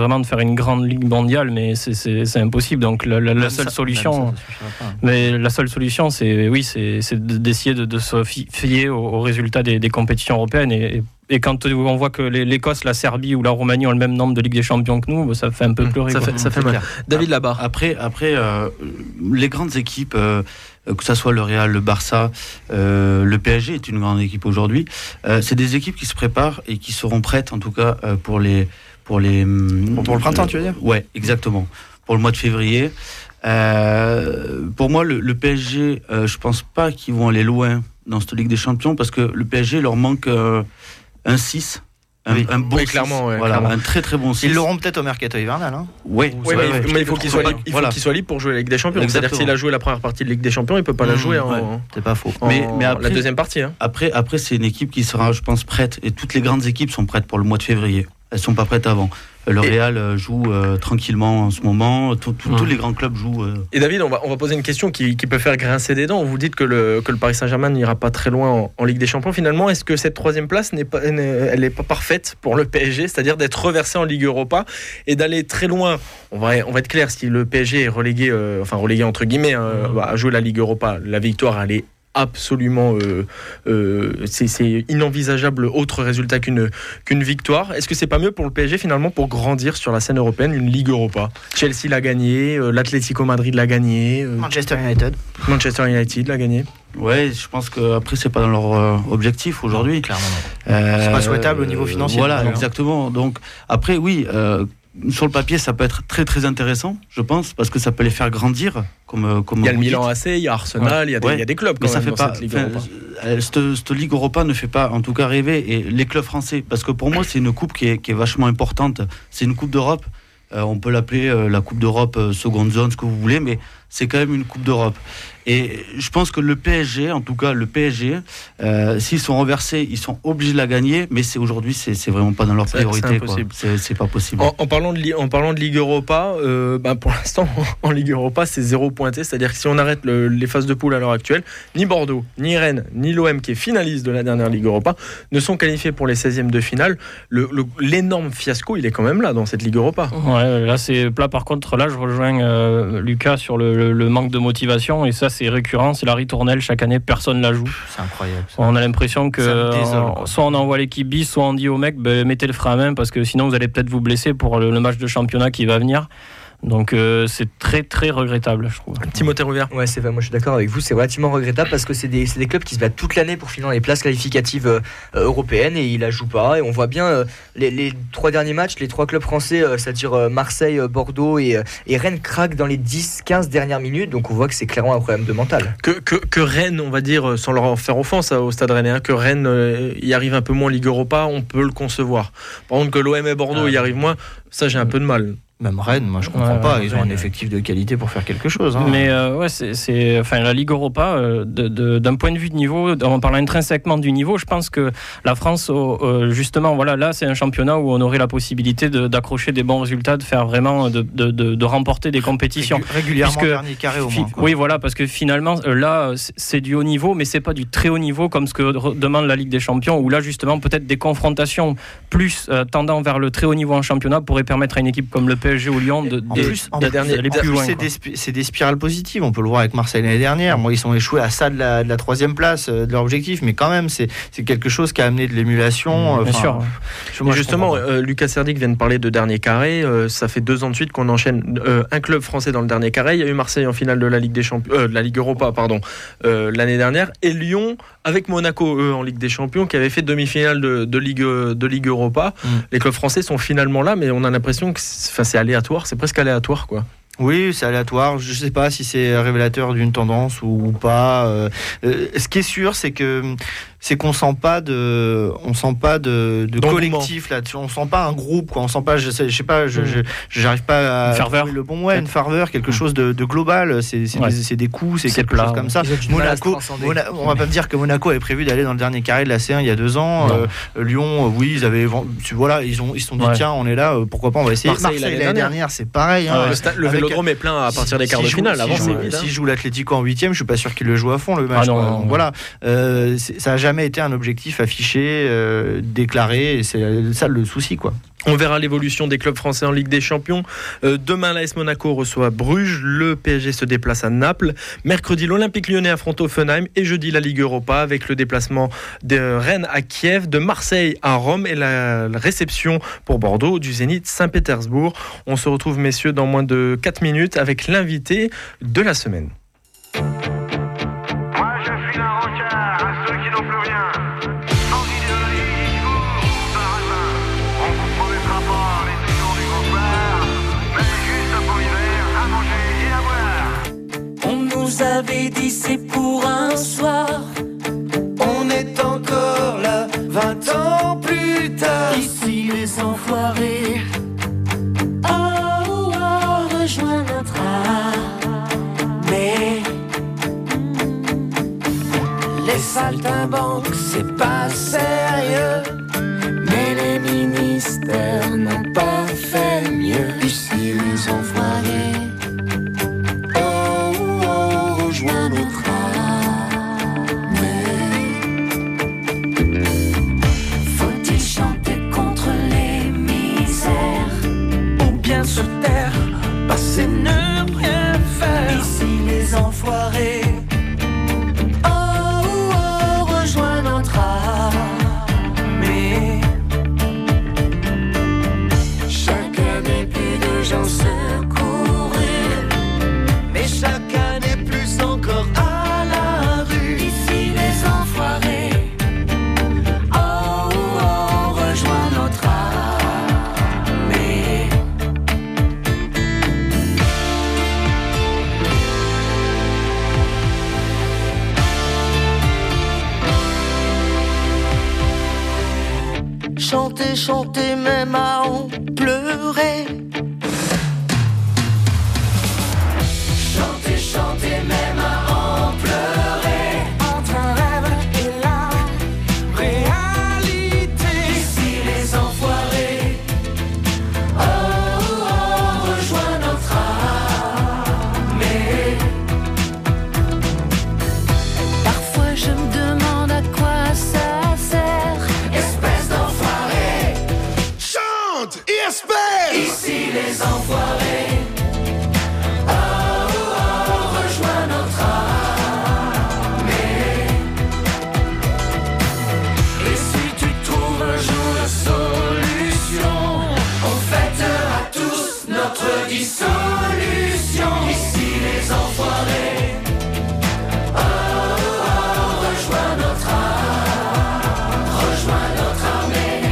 une grande ligue mondiale, mais c'est, c'est, c'est impossible. Donc la, la, la seule ça, solution, ça, mais la seule solution, c'est oui, c'est, c'est d'essayer de, de se fier aux, aux résultats des, des compétitions européennes. Et, et, et quand on voit que l'Écosse, la Serbie ou la Roumanie ont le même nombre de Ligue des Champions que nous, ça fait un peu pleurer. Ça quoi. fait, ça fait mal. David Labarre. Après, après euh, les grandes équipes. Euh, que ce soit le Real, le Barça, euh, le P S G est une grande équipe aujourd'hui. Euh, c'est des équipes qui se préparent et qui seront prêtes, en tout cas, euh, pour les pour les pour, pour le printemps, euh, tu veux dire ? Ouais, exactement. Pour le mois de février. Euh, pour moi, le, le P S G, euh, je pense pas qu'ils vont aller loin dans cette Ligue des Champions parce que le P S G leur manque euh, un six. Un, oui. un bon oui, clairement, ouais, voilà, clairement. Un très très bon six. Ils l'auront peut-être au mercato hivernal. Hein. Oui, ouais, mais, ouais, mais il faut qu'il soit libre. Il faut voilà. qu'il soit libre pour jouer la Ligue des Champions. Exactement. C'est-à-dire que s'il a joué la première partie de Ligue des Champions, il peut pas mmh, la jouer. Ouais, en, c'est pas faux. En, mais, mais après, la deuxième partie. Hein. Après, après, c'est une équipe qui sera, je pense, prête. Et toutes les grandes équipes sont prêtes pour le mois de février. Elles sont pas prêtes avant. Le et Real joue euh, tranquillement en ce moment. Tout, tout, mmh. Tous les grands clubs jouent. Euh... Et David, on va, on va poser une question qui, qui peut faire grincer des dents. Vous dites que le, que le Paris Saint-Germain n'ira pas très loin en, en Ligue des Champions. Finalement, est-ce que cette troisième place n'est pas, n'est, elle n'est pas parfaite pour le P S G, c'est-à-dire d'être reversé en Ligue Europa et d'aller très loin? On va, on va être clair, si le P S G est relégué, euh, enfin relégué entre guillemets, euh, mmh. à jouer la Ligue Europa, la victoire, elle est absolument euh, euh, c'est, c'est inenvisageable autre résultat qu'une, qu'une victoire. Est-ce que c'est pas mieux pour le P S G finalement pour grandir sur la scène européenne une Ligue Europa? Chelsea l'a gagné, euh, l'Atlético Madrid l'a gagné, euh, Manchester United Manchester United l'a gagné. Ouais, je pense qu'après c'est pas dans leur euh, objectif aujourd'hui. Non, clairement. Euh, c'est pas souhaitable au niveau financier. Voilà, exactement. Donc après oui. Euh, Sur le papier, ça peut être très très intéressant, je pense, parce que ça peut les faire grandir. Comme, comme il y a le Milan A C, il y a Arsenal, ouais. il, y a des, ouais. il y a des clubs quand mais même ça fait dans pas, cette Ligue Europa. Cette, cette Ligue Europa ne fait pas, en tout cas, rêver. Et les clubs français, parce que pour moi, c'est une coupe qui est, qui est vachement importante. C'est une coupe d'Europe. Euh, on peut l'appeler euh, la Coupe d'Europe euh, seconde zone, ce que vous voulez, mais c'est quand même une Coupe d'Europe. Et je pense que le P S G, en tout cas le P S G, euh, s'ils sont renversés, ils sont obligés de la gagner, mais c'est aujourd'hui, c'est, c'est vraiment pas dans leur priorité. C'est impossible. Quoi. C'est, c'est pas possible. En, en, parlant de, en parlant de Ligue Europa, euh, bah pour l'instant, en Ligue Europa, c'est zéro pointé. C'est-à-dire que si on arrête le, les phases de poule à l'heure actuelle, ni Bordeaux, ni Rennes, ni l'O M, qui est finaliste de la dernière Ligue Europa, ne sont qualifiés pour les seizièmes de finale. Le, le, l'énorme fiasco, il est quand même là, dans cette Ligue Europa. Ouais, là, c'est plat. Par contre, là, je rejoins euh, Lucas sur le, le, le manque de motivation, et ça, c'est récurrent. C'est la ritournelle, chaque année, personne la joue. C'est incroyable. Ça. On a l'impression que désole, euh, soit on envoie l'équipe bis, soit on dit au mec, bah, mettez le frein à main, parce que sinon, vous allez peut-être vous blesser pour le, le match de championnat qui va venir. Donc euh, c'est très très regrettable, je trouve. Timothée Rouvière. Ouais, c'est vrai, moi je suis d'accord avec vous, c'est relativement regrettable parce que c'est des, c'est des clubs qui se battent toute l'année pour finir les places qualificatives euh, européennes et ils la jouent pas. Et on voit bien euh, les, les trois derniers matchs, les trois clubs français, euh, c'est-à-dire euh, Marseille, euh, Bordeaux et, euh, et Rennes craquent dans les dix quinze dernières minutes. Donc on voit que c'est clairement un problème de mental. Que, que, que Rennes, on va dire, sans leur faire offense au Stade Rennais, hein, que Rennes euh, y arrive un peu moins en Ligue Europa, on peut le concevoir. Par contre que l'O M et Bordeaux ah, y arrivent moins, ça j'ai un peu de mal. Même Rennes, moi je comprends ouais, pas, ils ont un effectif de qualité pour faire quelque chose. Hein. Mais euh, ouais, c'est, c'est, enfin, la Ligue Europa, euh, de, de, d'un point de vue de niveau, en parlant intrinsèquement du niveau, je pense que la France, euh, justement, voilà, là c'est un championnat où on aurait la possibilité de, d'accrocher des bons résultats, de faire vraiment, de, de, de, de remporter des compétitions. Régu- régulièrement Puisque, dernier carré au moins. Quoi. Oui, voilà, parce que finalement, là, c'est du haut niveau, mais c'est pas du très haut niveau comme ce que demande la Ligue des Champions, où là justement, peut-être des confrontations plus euh, tendant vers le très haut niveau en championnat pourraient permettre à une équipe comme le P S G ou Lyon de En plus, en plus, aller plus loin, c'est, des, c'est des spirales positives. On peut le voir avec Marseille l'année dernière. Moi, ils sont échoués à ça de la, de la troisième place euh, de leur objectif, mais quand même, c'est, c'est quelque chose qui a amené de l'émulation. Mmh, bien sûr. Je, moi, justement, euh, Lucas Serdic vient de parler de dernier carré. Euh, ça fait deux ans de suite qu'on enchaîne euh, un club français dans le dernier carré. Il y a eu Marseille en finale de la Ligue des Champions, euh, de la Ligue Europa, pardon, euh, l'année dernière, et Lyon avec Monaco, eux, en Ligue des Champions, qui avait fait demi-finale de, de Ligue de Ligue Europa. Mmh. Les clubs français sont finalement là, mais on a l'impression que c'est, c'est aléatoire. C'est presque aléatoire, quoi. Oui, c'est aléatoire. Je ne sais pas si c'est révélateur d'une tendance ou, ou pas. Euh, euh, ce qui est sûr, c'est que c'est qu'on sent pas de, on sent pas de, de collectif là. On sent pas un groupe, quoi. On sent pas, je sais, je sais pas, je, mmh. je, j'arrive pas à trouver le bon, ouais, une ferveur, quelque mmh. chose de, de global. C'est, c'est, ouais. des, c'est des coups, c'est, c'est quelque plat, chose comme ça. Monaco, Mona, on va pas me dire que Monaco avait prévu d'aller dans le dernier carré de la C un il y a deux ans. Euh, Lyon, oui, ils avaient, voilà, ils ont, ils se sont dit ouais. tiens, on est là, pourquoi pas, on va essayer. Marseille, Marseille l'année dernière, dernière, c'est pareil. Hein, le, sta- le Vélodrome est plein à partir des quarts de finale. Avant, si joue l'Atlético en huitième, je suis pas sûr qu'il le joue à fond le match. Voilà, ça a jamais été un objectif affiché, euh, déclaré, et c'est ça le souci, quoi. On verra l'évolution des clubs français en Ligue des Champions. Euh, demain, l'A S Monaco reçoit Bruges. Le P S G se déplace à Naples. Mercredi, l'Olympique Lyonnais affronte Hoffenheim. Et jeudi, la Ligue Europa avec le déplacement de Rennes à Kiev, de Marseille à Rome et la, la réception pour Bordeaux du Zénith Saint-Pétersbourg. On se retrouve, messieurs, dans moins de quatre minutes avec l'invité de la semaine. Moi, je suis un rencard à ceux qui n'ont plus rien. Sans idéologie ni discours, par hasard. On vous promettra pas les millions du bonsoir, mais juste pour l'hiver, à manger et à boire. On nous avait dit c'est pour un soir. On est encore là, vingt ans plus tard. Ici les enfoirés. Oh, oh, oh, rejoins notre armée. Les saltimbanques, c'est pas sérieux. Mais les ministères n'ont pas fait mieux. Ici les enfoirés. Oh, oh, oh, rejoins notre armée. Faut-il chanter contre les misères ou bien se taire, passer ne rien faire? Ici les enfoirés. Oh, oh, rejoins notre armée. Chaque année plus de gens secourus, mais chaque année plus encore à la rue. Ici les enfoirés. Oh, oh, rejoins notre armée. Chanter, chanter, même à en pleurer. Chanter, chanter, même à en pleurer. Entre un rêve et la réalité. Ici les enfoirés. Oh, oh, oh, rejoins notre armée. Parfois je me demande à quoi ça sert. Espèce d'enfoiré. Chante et espère. Ici les enfoirés. Oh, oh, oh, rejoins notre armée. Et si tu trouves un jour la solution, on fêtera tous notre dissolution. Ici les enfoirés. Oh, oh, oh, rejoins notre armée. Rejoins notre armée.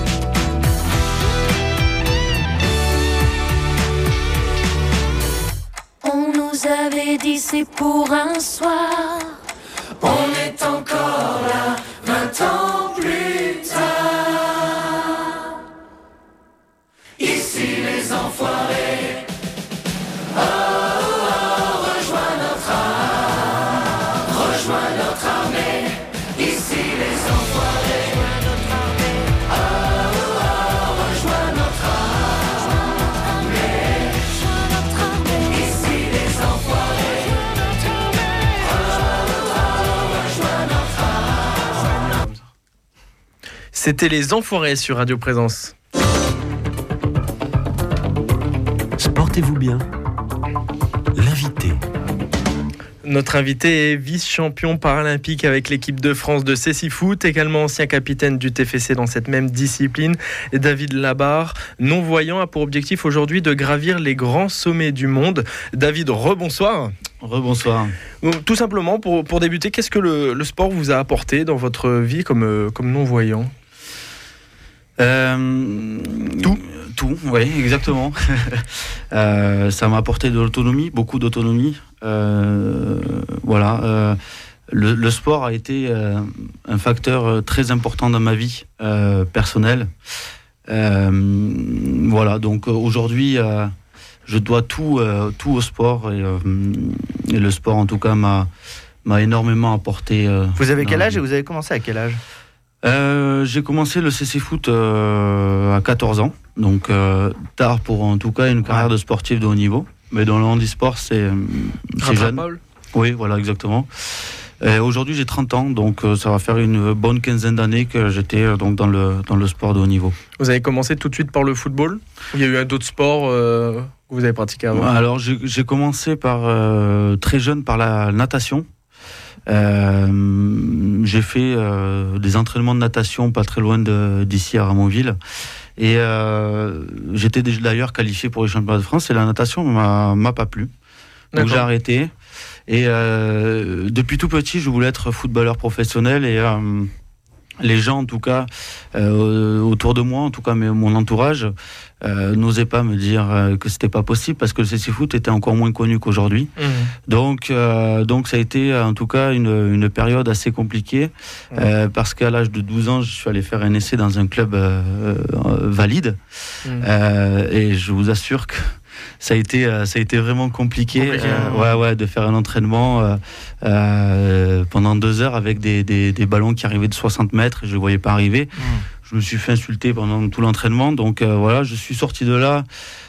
On nous avait dit c'est pour un soir. On est encore là, vingt ans plus tard. Ici les enfoirés. Oh, oh, oh, rejoins notre armée. Rejoins notre armée. Ici les enfoirés. Oh, oh, oh, rejoins notre armée. Ici les enfoirés. Oh, oh, oh, rejoins notre armée. C'était les Enfoirés sur Radio Présence. Portez-vous bien. L'invité. Notre invité est vice-champion paralympique avec l'équipe de France de cécifoot, également ancien capitaine du T F C dans cette même discipline. Et David Labarre, non-voyant, a pour objectif aujourd'hui de gravir les grands sommets du monde. David, rebonsoir. Rebonsoir. Tout simplement, pour, pour débuter, qu'est-ce que le, le sport vous a apporté dans votre vie comme, comme non-voyant ? Euh, tout, tout, oui, exactement. euh, ça m'a apporté de l'autonomie, beaucoup d'autonomie. Euh, voilà, euh, le, le sport a été euh, un facteur très important dans ma vie euh, personnelle. Euh, voilà, donc aujourd'hui, euh, je dois tout, euh, tout au sport et, euh, et le sport, en tout cas, m'a, m'a énormément apporté. Euh, vous avez quel âge et vous avez commencé à quel âge ? Euh, j'ai commencé le cécifoot euh, à quatorze ans, donc euh, tard pour en tout cas une carrière de sportif de haut niveau. Mais dans le handisport, c'est, c'est jeune. Oui, voilà, exactement. Euh, aujourd'hui, j'ai trente ans, donc euh, ça va faire une bonne quinzaine d'années que j'étais euh, donc dans le, dans le sport de haut niveau. Vous avez commencé tout de suite par le football ? Il y a eu d'autres sports euh, que vous avez pratiqués avant ? Alors, j'ai, j'ai commencé par, euh, très jeune par la natation. Euh, j'ai fait euh, des entraînements de natation pas très loin de, d'ici à Ramonville. Et euh, j'étais déjà d'ailleurs qualifié pour les championnats de France et la natation m'a, m'a pas plu. Donc D'accord. j'ai arrêté. Et euh, depuis tout petit, je voulais être footballeur professionnel et euh, les gens, en tout cas, euh, autour de moi, en tout cas mais mon entourage, euh, n'osaient pas me dire euh, que c'était pas possible parce que le cécifoot était encore moins connu qu'aujourd'hui. Mmh. Donc, euh, donc ça a été en tout cas une, une période assez compliquée mmh. euh, parce qu'à l'âge de douze ans, je suis allé faire un essai dans un club euh, euh, valide mmh. euh, et je vous assure que ça a été, euh, ça a été vraiment compliqué, compliqué euh, ouais, ouais, de faire un entraînement euh, euh, pendant deux heures avec des, des, des ballons qui arrivaient de soixante mètres et je ne voyais pas arriver. Mmh. Je me suis fait insulter pendant tout l'entraînement. Donc euh, voilà, je suis sorti de là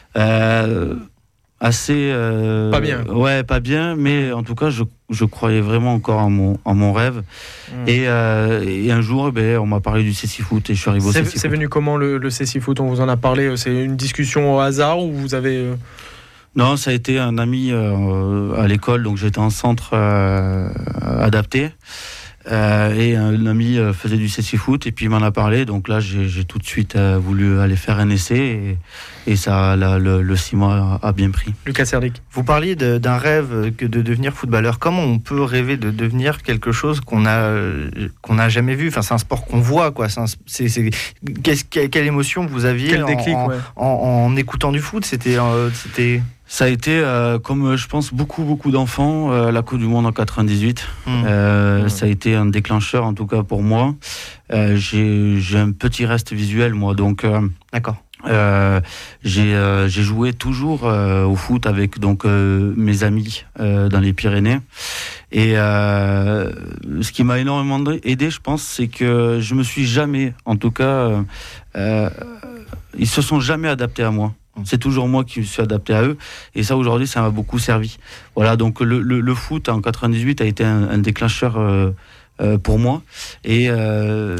euh, assez... Euh, pas bien. Ouais, pas bien, mais en tout cas, je, je croyais vraiment encore en mon, en mon rêve. Mmh. Et, euh, et un jour, ben, on m'a parlé du cécifoot et je suis arrivé au c'est, cécifoot. C'est venu comment le, le cécifoot ? On vous en a parlé ? C'est une discussion au hasard ou vous avez... Euh... Non, ça a été un ami euh, à l'école, donc j'étais en centre euh, adapté. Euh, et un ami euh, faisait du cécifoot et puis il m'en a parlé, donc là j'ai, j'ai tout de suite euh, voulu aller faire un essai et, et ça, la, le, le six mois a, a bien pris. Lucas Serdic. Vous parliez de, d'un rêve que de devenir footballeur. Comment on peut rêver de devenir quelque chose qu'on a qu'on n'a jamais vu ? Enfin, c'est un sport qu'on voit, quoi. C'est, un, c'est, c'est quelle, quelle émotion vous aviez Quel déclic, en, ouais. en, en, en écoutant du foot ? C'était euh, c'était Ça a été, euh, comme je pense beaucoup, beaucoup d'enfants, euh, la Coupe du Monde en quatre-vingt-dix-huit. Mmh. Euh, mmh. Ça a été un déclencheur, en tout cas pour moi. Euh, j'ai, j'ai un petit reste visuel, moi. Donc, euh, D'accord. Euh, j'ai, euh, j'ai joué toujours euh, au foot avec donc, euh, mes amis euh, dans les Pyrénées. Et euh, ce qui m'a énormément aidé, je pense, c'est que je me suis jamais, en tout cas, euh, euh, ils se sont jamais adaptés à moi. C'est toujours moi qui me suis adapté à eux. Et ça, aujourd'hui, ça m'a beaucoup servi. Voilà, donc le, le, le foot en quatre-vingt-dix-huit a été un, un déclencheur euh, euh, pour moi. Et, euh,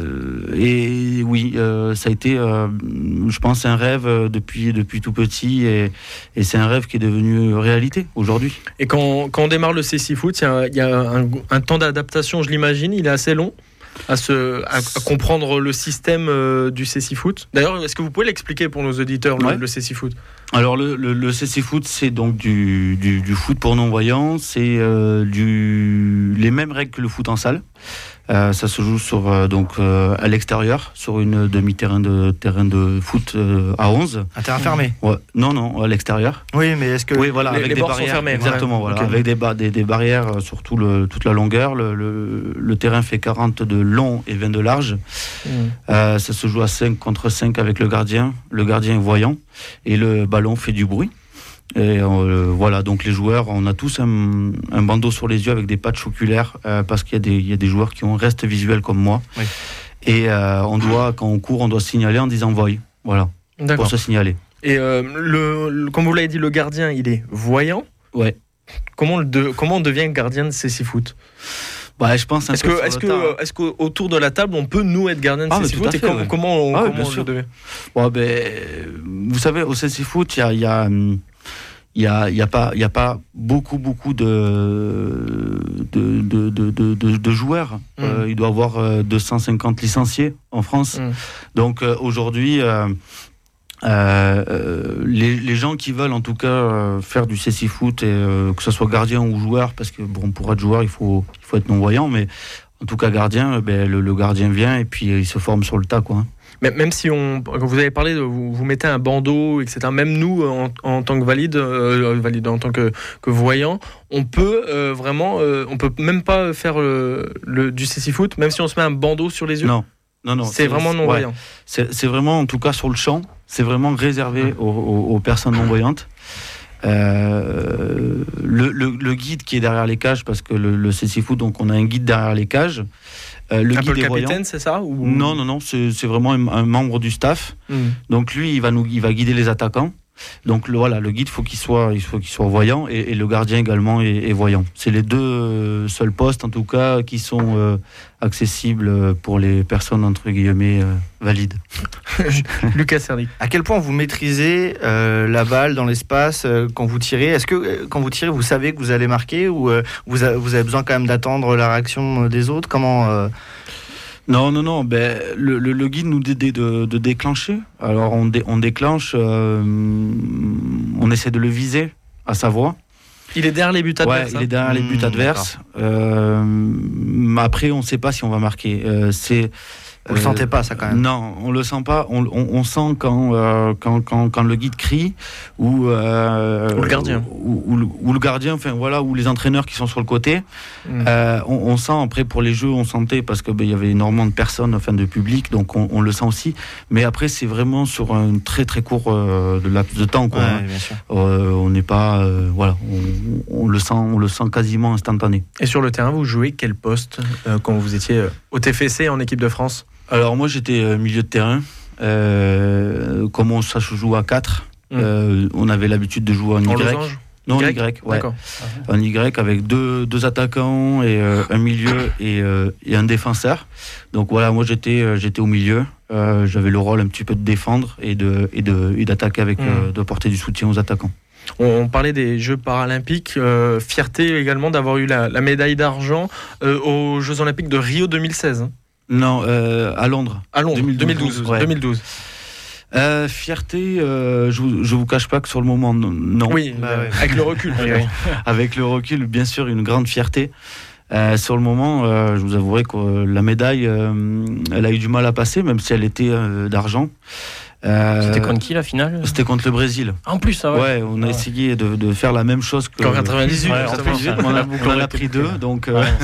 et oui, euh, ça a été, euh, je pense, un rêve depuis, depuis tout petit. Et, et c'est un rêve qui est devenu réalité aujourd'hui. Et quand, quand on démarre le cécifoot, il y a, il y a un, un temps d'adaptation, je l'imagine. Il est assez long à, se, à, à comprendre le système euh, du cécifoot. D'ailleurs, est-ce que vous pouvez l'expliquer pour nos auditeurs, le, ouais. le cécifoot ? Alors, le, le, le cécifoot, c'est donc du, du, du foot pour non-voyants. C'est euh, du, les mêmes règles que le foot en salle. Euh, ça se joue sur, euh, donc, euh, à l'extérieur, sur une demi-terrain de, terrain de foot euh, à onze. Un terrain fermé ? Ouais. Non, non, à l'extérieur. Oui, mais est-ce que... Oui, voilà, les, avec les des bords barrières. sont fermés. Exactement, ouais. voilà, Okay. avec des, ba- des, des barrières sur tout le, toute la longueur. Le, le, le terrain fait quarante de long et vingt de large. Mmh. Euh, ça se joue à cinq contre cinq avec le gardien. Le gardien est voyant et le ballon fait du bruit. Et euh, voilà, donc les joueurs, on a tous un, un bandeau sur les yeux avec des patchs oculaires euh, parce qu'il y a, des, il y a des joueurs qui ont un reste visuel comme moi. Oui. Et euh, on doit, quand on court, on doit signaler en disant voy. Voilà, D'accord. pour se signaler. Et euh, le, le, comme vous l'avez dit, le gardien, il est voyant. Ouais. Comment, le de, comment on devient gardien de cécifoot ? Bah, je pense un est-ce peu que, est-ce que, est-ce qu'autour de la table, on peut nous être gardien de ah, cécifoot et fait, com- ouais. comment on, ah, comment on le devient ? Bon, ben, vous savez, au cécifoot, il y a, y a Il n'y a, y a, pas, y a pas beaucoup, beaucoup de, de, de, de, de, de joueurs. Mmh. Euh, il doit y avoir euh, deux cent cinquante licenciés en France. Mmh. Donc euh, aujourd'hui, euh, euh, les, les gens qui veulent en tout cas euh, faire du cécifoot, et, euh, que ce soit gardien ou joueur, parce que bon, pour être joueur, il faut, il faut être non-voyant, mais en tout cas gardien, euh, ben, le, le gardien vient et puis euh, il se forme sur le tas, quoi, hein. Même si on, quand vous avez parlé de vous, vous mettez un bandeau, et cetera. Même nous, en, en tant que valide, euh, valide, en tant que, que voyant, on peut euh, vraiment, euh, on peut même pas faire le, le, du cécifoot, même si on se met un bandeau sur les yeux. Non, non, non. C'est, c'est vraiment non voyant. Ouais. C'est, c'est vraiment, en tout cas sur le champ, c'est vraiment réservé ouais. aux, aux, aux personnes non voyantes. Euh, le, le, le guide qui est derrière les cages, parce que le, le cécifoot, donc on a un guide derrière les cages. Euh, le un guide peu le capitaine, voyant. C'est ça ou... Non, non, non, c'est, c'est vraiment un, un membre du staff. Mm. Donc lui, il va, nous, il va guider les attaquants. Donc le, voilà, le guide faut qu'il soit, il faut qu'il soit voyant et, et le gardien également est, est voyant. C'est les deux euh, seuls postes en tout cas qui sont euh, accessibles pour les personnes entre guillemets euh, valides. Lucas Serdi. À quel point vous maîtrisez euh, la balle dans l'espace euh, quand vous tirez? Est-ce que euh, quand vous tirez, vous savez que vous allez marquer ou euh, vous, a, vous avez besoin quand même d'attendre la réaction des autres? Comment euh... Non, non, non. Ben, le, le, le guide nous dit de, de, de déclencher. Alors on, dé, on déclenche, euh, on essaie de le viser à sa voix. Il est derrière les buts adverses. Ouais, il est derrière les buts Mmh, adverses. Euh, après, on ne sait pas si on va marquer. Euh, c'est Vous le sentez pas, ça, quand même? Non, on le sent pas. On, on, on sent quand, euh, quand, quand, quand le guide crie ou, euh, ou le gardien. Ou, ou, ou, ou le gardien, enfin voilà, ou les entraîneurs qui sont sur le côté. Mm. Euh, on, on sent, après, pour les jeux, on sentait, parce qu'il ben, y avait énormément de personnes, enfin de public, donc on, on le sent aussi. Mais après, c'est vraiment sur un très très court euh, de laps de temps, quoi. Ouais, hein. bien sûr. Euh, on n'est pas. Euh, voilà, on, on, le sent, on le sent quasiment instantané. Et sur le terrain, vous jouez quel poste euh, quand vous étiez euh, au T F C en équipe de France? Alors moi j'étais euh, milieu de terrain, euh, comme on, ça se joue à quatre, mmh. euh, on avait l'habitude de jouer en, en Y. Losange? Non, en Y, Y, ouais. D'accord. En Y avec deux, deux attaquants et euh, un milieu et, euh, et un défenseur. Donc voilà, moi j'étais, euh, j'étais au milieu, euh, j'avais le rôle un petit peu de défendre et, de, et, de, et d'attaquer avec, mmh. euh, de porter du soutien aux attaquants. On parlait des Jeux paralympiques, euh, fierté également d'avoir eu la, la médaille d'argent euh, aux Jeux olympiques de Rio deux mille seize. Hein. Non, euh, à Londres. À Londres, deux mille douze. Ouais. deux mille douze. Euh, fierté, euh, je, vous, je vous cache pas que sur le moment, non. Oui, bah, ouais. Avec le recul. oui, oui. Avec le recul, bien sûr, une grande fierté. Euh, sur le moment, euh, je vous avouerai que la médaille, euh, elle a eu du mal à passer, même si elle était euh, d'argent. Euh, C'était contre qui la finale? C'était contre le Brésil. En plus, ça ouais. Ouais, on a ah. essayé de, de faire la même chose que. Qu'en quatre-vingt-dix-huit, ouais, on, on, a, on en a pris deux, donc. Euh, ouais.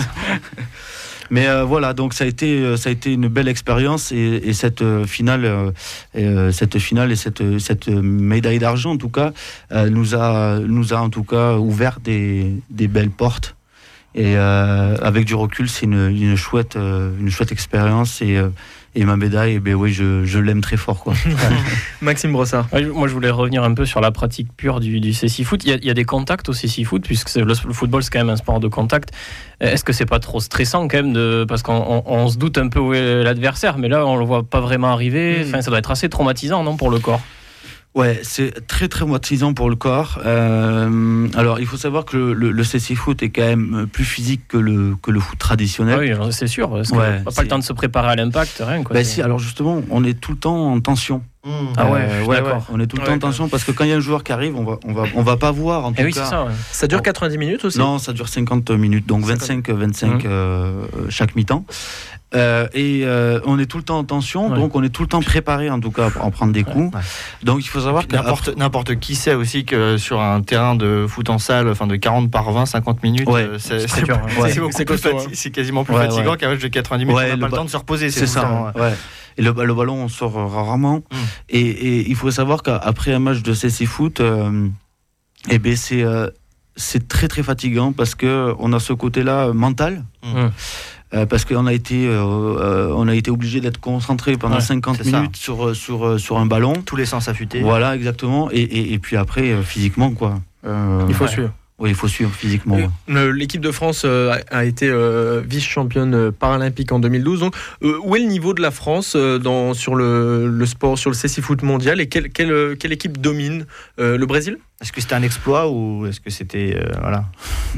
Mais euh, voilà, donc ça a été, ça a été une belle expérience et, et cette euh, finale, euh, et, cette finale et cette, cette médaille d'argent en tout cas euh, nous a, nous a en tout cas ouvert des, des belles portes. Et euh, avec du recul, c'est une, une chouette, euh, une chouette expérience et euh, Et ma médaille, eh ben oui, je, je l'aime très fort, quoi. Maxime Brossard. Ouais, moi, je voulais revenir un peu sur la pratique pure du, du C six foot. Il y, a, il y a des contacts au C six foot, puisque c'est, le, le football, c'est quand même un sport de contact. Est-ce que c'est pas trop stressant, quand même, de, parce qu'on on, on se doute un peu où est l'adversaire, mais là, on le voit pas vraiment arriver. Enfin, ça doit être assez traumatisant, non, pour le corps? Ouais, c'est très traumatisant pour le corps. Euh, alors, il faut savoir que le, le, le C six foot est quand même plus physique que le, que le foot traditionnel. Ah oui, c'est sûr. Parce ouais, on n'a pas le temps de se préparer à l'impact, rien. Quoi, bah si, alors justement, on est tout le temps en tension. Mmh. Ah ouais, euh, ouais, d'accord. On est tout le ouais, temps en tension parce que quand il y a un joueur qui arrive, on va, on va, on va pas voir en tout oui, cas. C'est ça, ouais. Ça dure quatre-vingt-dix minutes aussi? Non, ça dure cinquante minutes, donc vingt-cinq, vingt-cinq mmh. euh, chaque mi-temps. Euh, et euh, on est tout le temps en tension, ouais. donc on est tout le temps préparé en tout cas à en prendre des coups. Ouais. Donc il faut savoir que n'importe, après... n'importe qui sait aussi que sur un terrain de foot en salle, enfin de quarante par vingt, cinquante minutes, ouais. c'est, c'est, c'est, dur, ouais. c'est, c'est, costaud, fati- hein. c'est quasiment plus ouais, fatigant ouais. qu'un match de quatre-vingt-dix minutes. Ouais, on n'a pas le, le temps de se reposer. C'est, c'est ça. Temps, ouais. Ouais. Et le, le ballon on sort rarement. Mm. Et, et il faut savoir qu'après un match de C C foot, euh, eh ben c'est euh, c'est très très fatigant parce que on a ce côté-là mental. Mm. Euh, parce qu'on a été, euh, euh, on a été obligé d'être concentré pendant ouais, cinquante minutes sur, sur, sur un ballon. Tous les sens affûtés. Voilà, exactement. Et, et, et puis après, euh, physiquement, quoi. Euh, il faut ouais. suivre. Oui, il faut suivre physiquement. Euh, ouais. L'équipe de France euh, a été euh, vice-championne paralympique en deux mille douze. Donc, euh, où est le niveau de la France euh, dans, sur le, le sport, sur le C six foot mondial et quelle, quelle, quelle équipe domine euh, le Brésil? Est-ce que c'était un exploit ou est-ce que c'était euh, voilà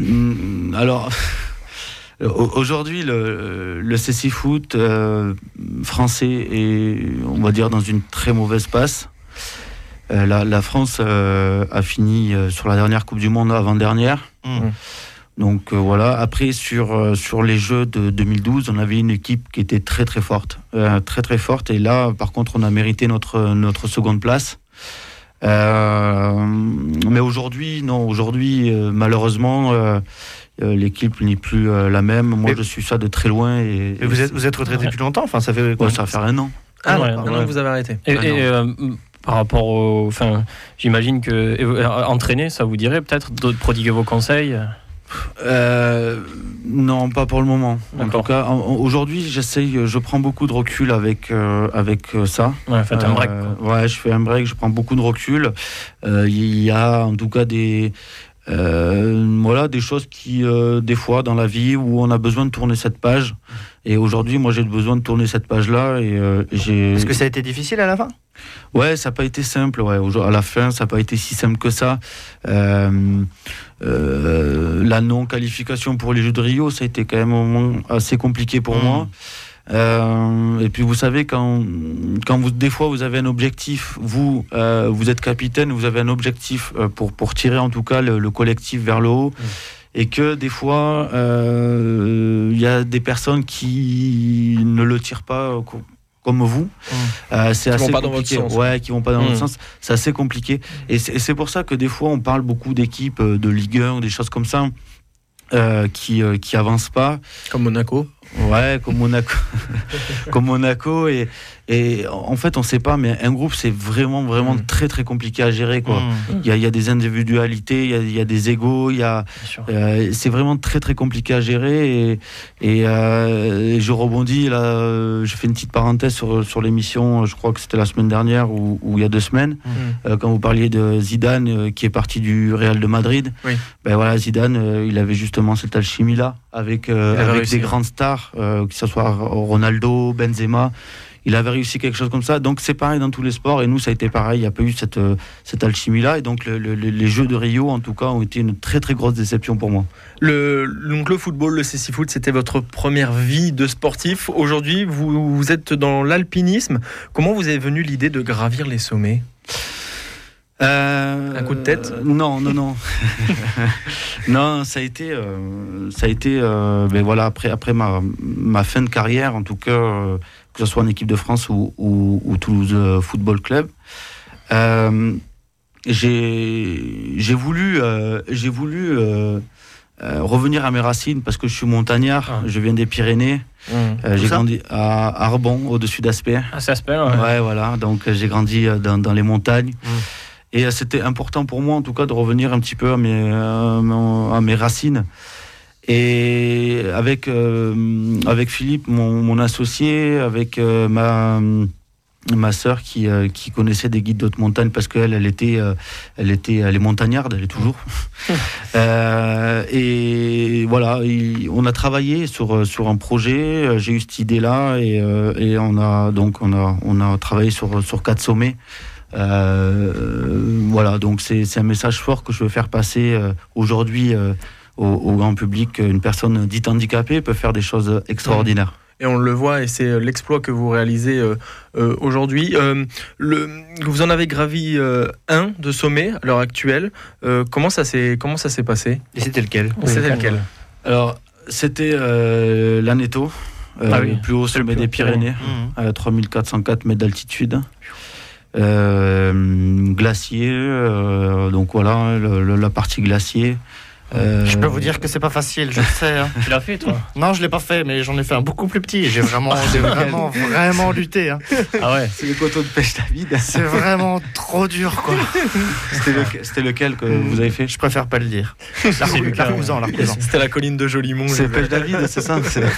mmh, alors. Aujourd'hui, le, le C six foot euh, français est, on va dire, dans une très mauvaise passe. Euh, la, la France euh, a fini euh, sur la dernière Coupe du Monde avant-dernière. Mmh. Donc euh, voilà. Après, sur, euh, sur les Jeux de deux mille douze, on avait une équipe qui était très très forte, euh, très très forte. Et là, par contre, on a mérité notre notre seconde place. Euh, mais aujourd'hui, non. Aujourd'hui, euh, malheureusement. Euh, Euh, l'équipe n'est plus euh, la même. Moi, mais je suis ça de très loin. Et, et vous êtes vous êtes retraité ouais. depuis longtemps. Enfin, ça fait quoi? Ouais, ça va faire un an. Ah, ouais, un an que vous avez arrêté. Et, et euh, par rapport au, enfin, j'imagine que euh, entraîner, ça vous dirait peut-être de prodiguer vos conseils. Euh, non, pas pour le moment. D'accord. En tout cas, en- en- aujourd'hui, j'essaye, je prends beaucoup de recul avec euh, avec euh, ça. Ouais, faites un break. Euh, quoi. ouais, je fais un break, je prends beaucoup de recul. Euh, Il y a en tout cas des euh, voilà des choses qui euh, des fois dans la vie où on a besoin de tourner cette page. Et aujourd'hui, moi, j'ai besoin de tourner cette page-là et euh, j'ai. Est-ce que ça a été difficile à la fin? Ouais, ça n'a pas été simple. Ouais. À la fin, ça n'a pas été si simple que ça. Euh, euh, la non-qualification pour les Jeux de Rio, ça a été quand même un moment assez compliqué pour Mmh. moi. Euh, et puis vous savez, quand, quand vous, des fois vous avez un objectif, vous, euh, vous êtes capitaine, vous avez un objectif euh, pour, pour tirer en tout cas le, le collectif vers le haut. Mmh. Et que des fois, il euh, y a des personnes qui ne le tirent pas euh, comme vous. Mmh. Euh, c'est qui assez vont pas compliqué. dans votre sens. Ouais, qui vont pas dans Mmh. votre sens. C'est assez compliqué. Et c'est, et c'est pour ça que des fois, on parle beaucoup d'équipes de Ligue un, des choses comme ça, euh, qui euh, qui avancent pas. Comme Monaco. Ouais, comme Monaco, comme Monaco et et en fait on sait pas, mais un groupe c'est vraiment vraiment Mmh. très très compliqué à gérer quoi. Mmh. Il y a il y a des individualités, il y a il y a des égos, il y a Bien sûr. euh, c'est vraiment très très compliqué à gérer et et, euh, et je rebondis là, euh, je fais une petite parenthèse sur sur l'émission, je crois que c'était la semaine dernière ou, ou il y a deux semaines Mmh. euh, quand vous parliez de Zidane euh, qui est parti du Real de Madrid. Oui. Ben voilà, Zidane euh, il avait justement cette alchimie là avec euh, Il avait avec réussi, des hein. grandes stars, euh, que ce soit Ronaldo, Benzema. Il avait réussi quelque chose comme ça. Donc c'est pareil dans tous les sports. Et nous, ça a été pareil. Il n'y a pas eu cette, euh, cette alchimie-là. Et donc le, le, les Jeux de Rio, en tout cas, ont été une très très grosse déception pour moi. Le, donc le football, le cécifoot, c'était votre première vie de sportif. Aujourd'hui, vous, vous êtes dans l'alpinisme. Comment vous est venue l'idée de gravir les sommets ? Euh, Un coup de tête euh, Non, non, non. non, ça a été, euh, ça a été, euh, ben voilà, après, après ma, ma fin de carrière, en tout cas, euh, que ce soit en équipe de France ou, ou, ou Toulouse euh, Football Club, euh, j'ai, j'ai voulu, euh, j'ai voulu euh, euh, revenir à mes racines parce que je suis montagnard, Ah. je viens des Pyrénées, Mmh. euh, j'ai ça grandi à Arbon, au-dessus d'Aspet. Ah, ça se perd. Ouais, Ouais. voilà. Donc euh, j'ai grandi euh, dans, dans les montagnes. Mm. Et euh, c'était important pour moi, en tout cas, de revenir un petit peu à mes, euh, mon- à mes racines. Et avec, euh, avec Philippe, mon, mon associé, avec euh, ma, ma sœur qui, euh, qui connaissait des guides d'autres montagnes parce qu'elle, elle était, euh, elle était, elle est montagnarde, elle est toujours. Euh, et voilà, il- on a travaillé sur, sur un projet. J'ai eu cette idée-là et, euh, et on a donc on a, on a travaillé sur, sur quatre sommets. Euh, voilà, donc c'est, c'est un message fort que je veux faire passer euh, aujourd'hui euh, au, au grand public. Une personne dite handicapée peut faire des choses extraordinaires. Et on le voit, et c'est l'exploit que vous réalisez euh, euh, aujourd'hui. Euh, le, vous en avez gravi euh, un de sommet à l'heure actuelle. Euh, comment, ça s'est, comment ça s'est passé ? Et c'était lequel? C'était lequel ? Alors, c'était euh, l'Aneto, euh, Ah oui, le plus haut c'est le sommet plus haut. des Pyrénées, Mmh. à trois mille quatre cent quatre mètres d'altitude. Euh, glacier, euh, donc voilà, le- le- la partie glacier. Euh, Je peux vous dire que c'est pas facile, je sais. hein. Tu l'as fait, toi? Non, je l'ai pas fait, mais j'en ai fait un beaucoup plus petit. J'ai vraiment, j'ai vraiment, vraiment lutté. hein. Ah ouais. C'est le coteau de pêche David. C'est vraiment trop dur, quoi. C'était, lequel, c'était lequel que vous avez fait? Je préfère pas le dire. L'arcou- Lucas, L'arcousan, l'arcousan. C'était la colline de Jolimont. C'est j'ai- pêche David, c'est ça? C'est...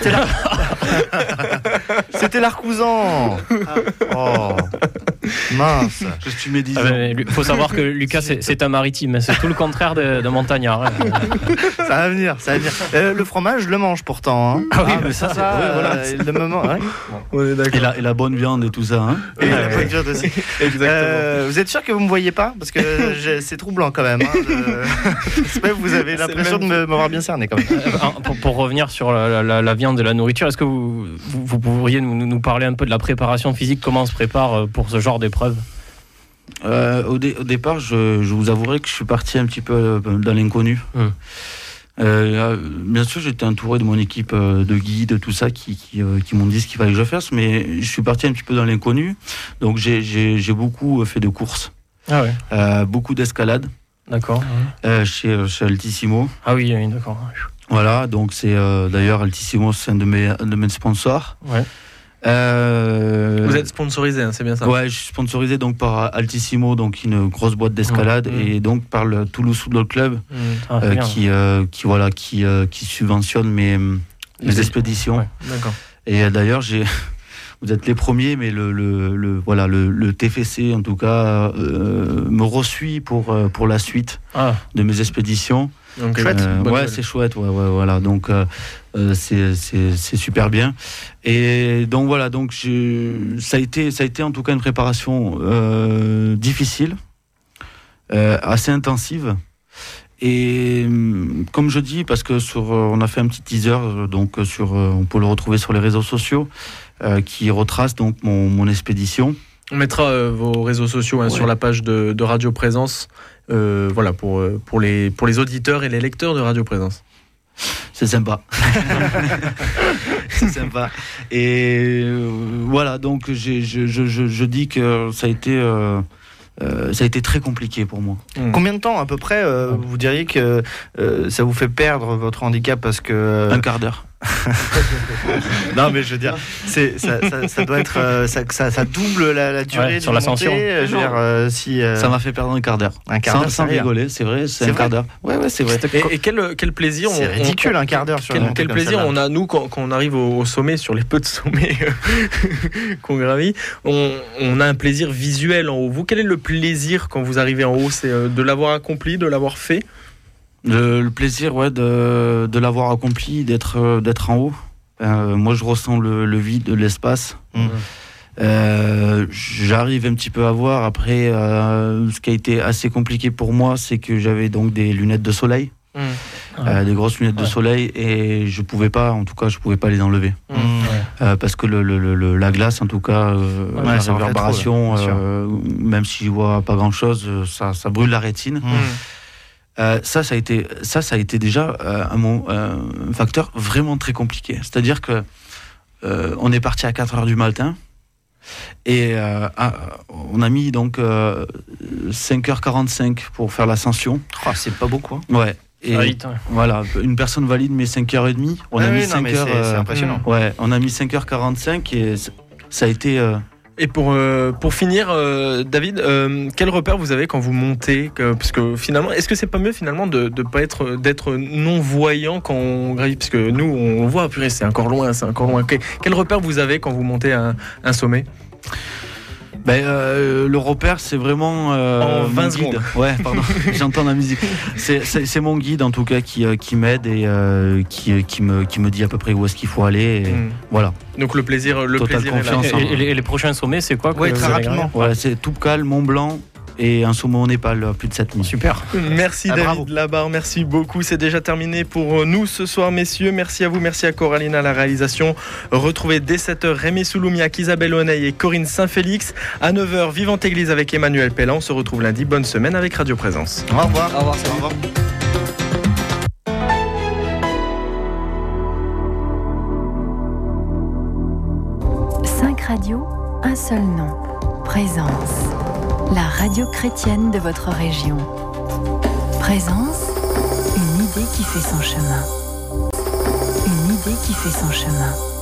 C'était l'arcousan. Oh, mince. Je suis médisant. Ah ben, Lu- faut savoir que Lucas, c'est, c'est un maritime. C'est tout le contraire de, de montagnard. hein. Ça va venir, ça va venir. Euh, le fromage, je le mange pourtant. hein. Ah oui, mais ça, c'est- Ça, ouais, voilà. euh, le moment, ouais. On est d'accord. Et la, et la bonne viande et tout ça. Hein. Et la bonne viande aussi. Exactement. Euh, vous êtes sûr que vous me voyez pas? Parce que j'ai- c'est troublant quand même. Hein, de... J'espère que vous avez C'est l'impression le de même- me- m'avoir bien cerné quand même. Euh, pour, pour revenir sur la, la- la viande et la nourriture, est-ce que vous, vous, vous pourriez nous, nous parler un peu de la préparation physique? Comment on se prépare euh, pour ce genre d'épreuve? Euh, au, dé- au départ, je, je vous avouerai que je suis parti un petit peu euh, dans l'inconnu. Hum. Euh, bien sûr, j'étais entouré de mon équipe euh, de guides, tout ça, qui, qui, euh, qui m'ont dit ce qu'il fallait que je fasse, mais je suis parti un petit peu dans l'inconnu. Donc, j'ai, j'ai, j'ai beaucoup fait de courses, Ah ouais, euh, beaucoup d'escalade d'accord. euh, chez, chez Altissimo. Ah oui, oui, d'accord. Voilà, donc c'est euh, d'ailleurs Altissimo, c'est un de mes, un de mes sponsors. Ouais. Euh... Vous êtes sponsorisé, hein, c'est bien ça? Ouais, je suis sponsorisé donc par Altissimo, donc une grosse boîte d'escalade, mmh. et donc par le Toulouse Football Club, mmh. ah, euh, qui, euh, qui voilà, qui, euh, qui subventionne mes, mes expéditions. Ouais, d'accord. Et euh, d'ailleurs, j'ai, vous êtes les premiers, mais le, le, le voilà, le, le T F C en tout cas euh, me reçuit pour euh, pour la suite ah. de mes expéditions. Donc, chouette. Euh, ouais, nouvelle. C'est chouette. Ouais, ouais, voilà. Donc, euh, euh, c'est, c'est, c'est super bien. Et donc voilà. Donc, je, ça a été, ça a été en tout cas une préparation euh, difficile, euh, assez intensive. Et comme je dis, parce que sur, on a fait un petit teaser, donc sur, on peut le retrouver sur les réseaux sociaux, euh, qui retrace donc mon, mon expédition. On mettra euh, vos réseaux sociaux hein, ouais. sur la page de, de Radio Présence, euh, voilà pour pour les pour les auditeurs et les lecteurs de Radio Présence. C'est sympa. C'est sympa. Et euh, voilà, donc j'ai, je, je, je, je dis que ça a été euh, Euh, ça a été très compliqué pour moi. Mmh. Combien de temps à peu près euh, vous diriez que euh, ça vous fait perdre votre handicap parce que euh... un quart d'heure. Non mais je veux dire, c'est, ça, ça, ça doit être euh, ça, ça, ça double la, la durée ouais, sur l'ascension. Montée, je veux dire, euh, si, euh... ça m'a fait perdre un quart d'heure. Un quart sans, d'heure, sans rigoler, c'est vrai, c'est, c'est un vrai. quart d'heure. Ouais ouais, c'est vrai. Et, et quel quel plaisir. C'est on, ridicule on, un quart d'heure sur quel, une quel plaisir on a nous quand, quand on arrive au, au sommet, sur les peu de sommets qu'on gravit, on, on a un plaisir visuel en haut. Vous, quel est le plaisir quand vous arrivez en haut? C'est de l'avoir accompli, de l'avoir fait? Le, le plaisir, ouais, de, de l'avoir accompli, d'être, d'être en haut. Euh, moi, je ressens le, le vide, l'espace. Mmh. Euh, j'arrive un petit peu à voir. Après, euh, ce qui a été assez compliqué pour moi, c'est que j'avais donc des lunettes de soleil, mmh. euh, des grosses lunettes ouais. de soleil, et je pouvais pas, en tout cas, je pouvais pas les enlever mmh. euh, parce que le, le, le, la glace, en tout cas, euh, ouais, la réverbération, euh, même si je vois pas grand-chose, ça, ça brûle la rétine. Mmh. Euh, ça, ça a été, ça, ça a été déjà euh, un, euh, un facteur vraiment très compliqué. C'est-à-dire que euh, on est parti à quatre heures du matin et euh, à, on a mis donc euh, cinq heures quarante-cinq pour faire l'ascension. Oh, c'est pas beaucoup. Hein. Ouais. Et vite, ouais. Voilà, une personne valide met cinq heures trente. On ah a oui, mis non, cinq heures. C'est, euh, c'est impressionnant. Ouais, on a mis cinq heures quarante-cinq et ça a été. Euh, Et pour, euh, pour finir, euh, David, euh, quel repère vous avez quand vous montez que, parce que finalement, est-ce que c'est pas mieux finalement de, de pas être, d'être non-voyant quand on gravit? Parce que nous, on voit, purée, c'est encore loin, c'est encore loin. Quel, quel repère vous avez quand vous montez un, un sommet? Ben, euh, le repère, c'est vraiment euh, en vingt secondes. Ouais, pardon, j'entends la musique. C'est, c'est, c'est mon guide en tout cas qui, euh, qui m'aide et euh, qui, qui, me, qui me dit à peu près où est-ce qu'il faut aller. Et mmh. Voilà. Donc le plaisir, le Total plaisir confiance. est là. Et, et, les, et les prochains sommets, c'est quoi? Ouais, très rapidement. Ouais, c'est Toubkal, Mont Blanc. Et un sommet au Népal, plus de sept mille. Super. Merci ah, David bravo. Labarre, merci beaucoup. C'est déjà terminé pour nous ce soir, messieurs. Merci à vous, merci à Coraline à la réalisation. Retrouvez dès sept heures Rémi Souloumiac, Isabelle Oneil et Corinne Saint-Félix. À neuf heures, Vivante Église avec Emmanuel Pellan. On se retrouve lundi. Bonne semaine avec Radio Présence. Au revoir. Au revoir. Au revoir. Cinq radios, un seul nom. Présence. La radio chrétienne de votre région. Présence, une idée qui fait son chemin. Une idée qui fait son chemin.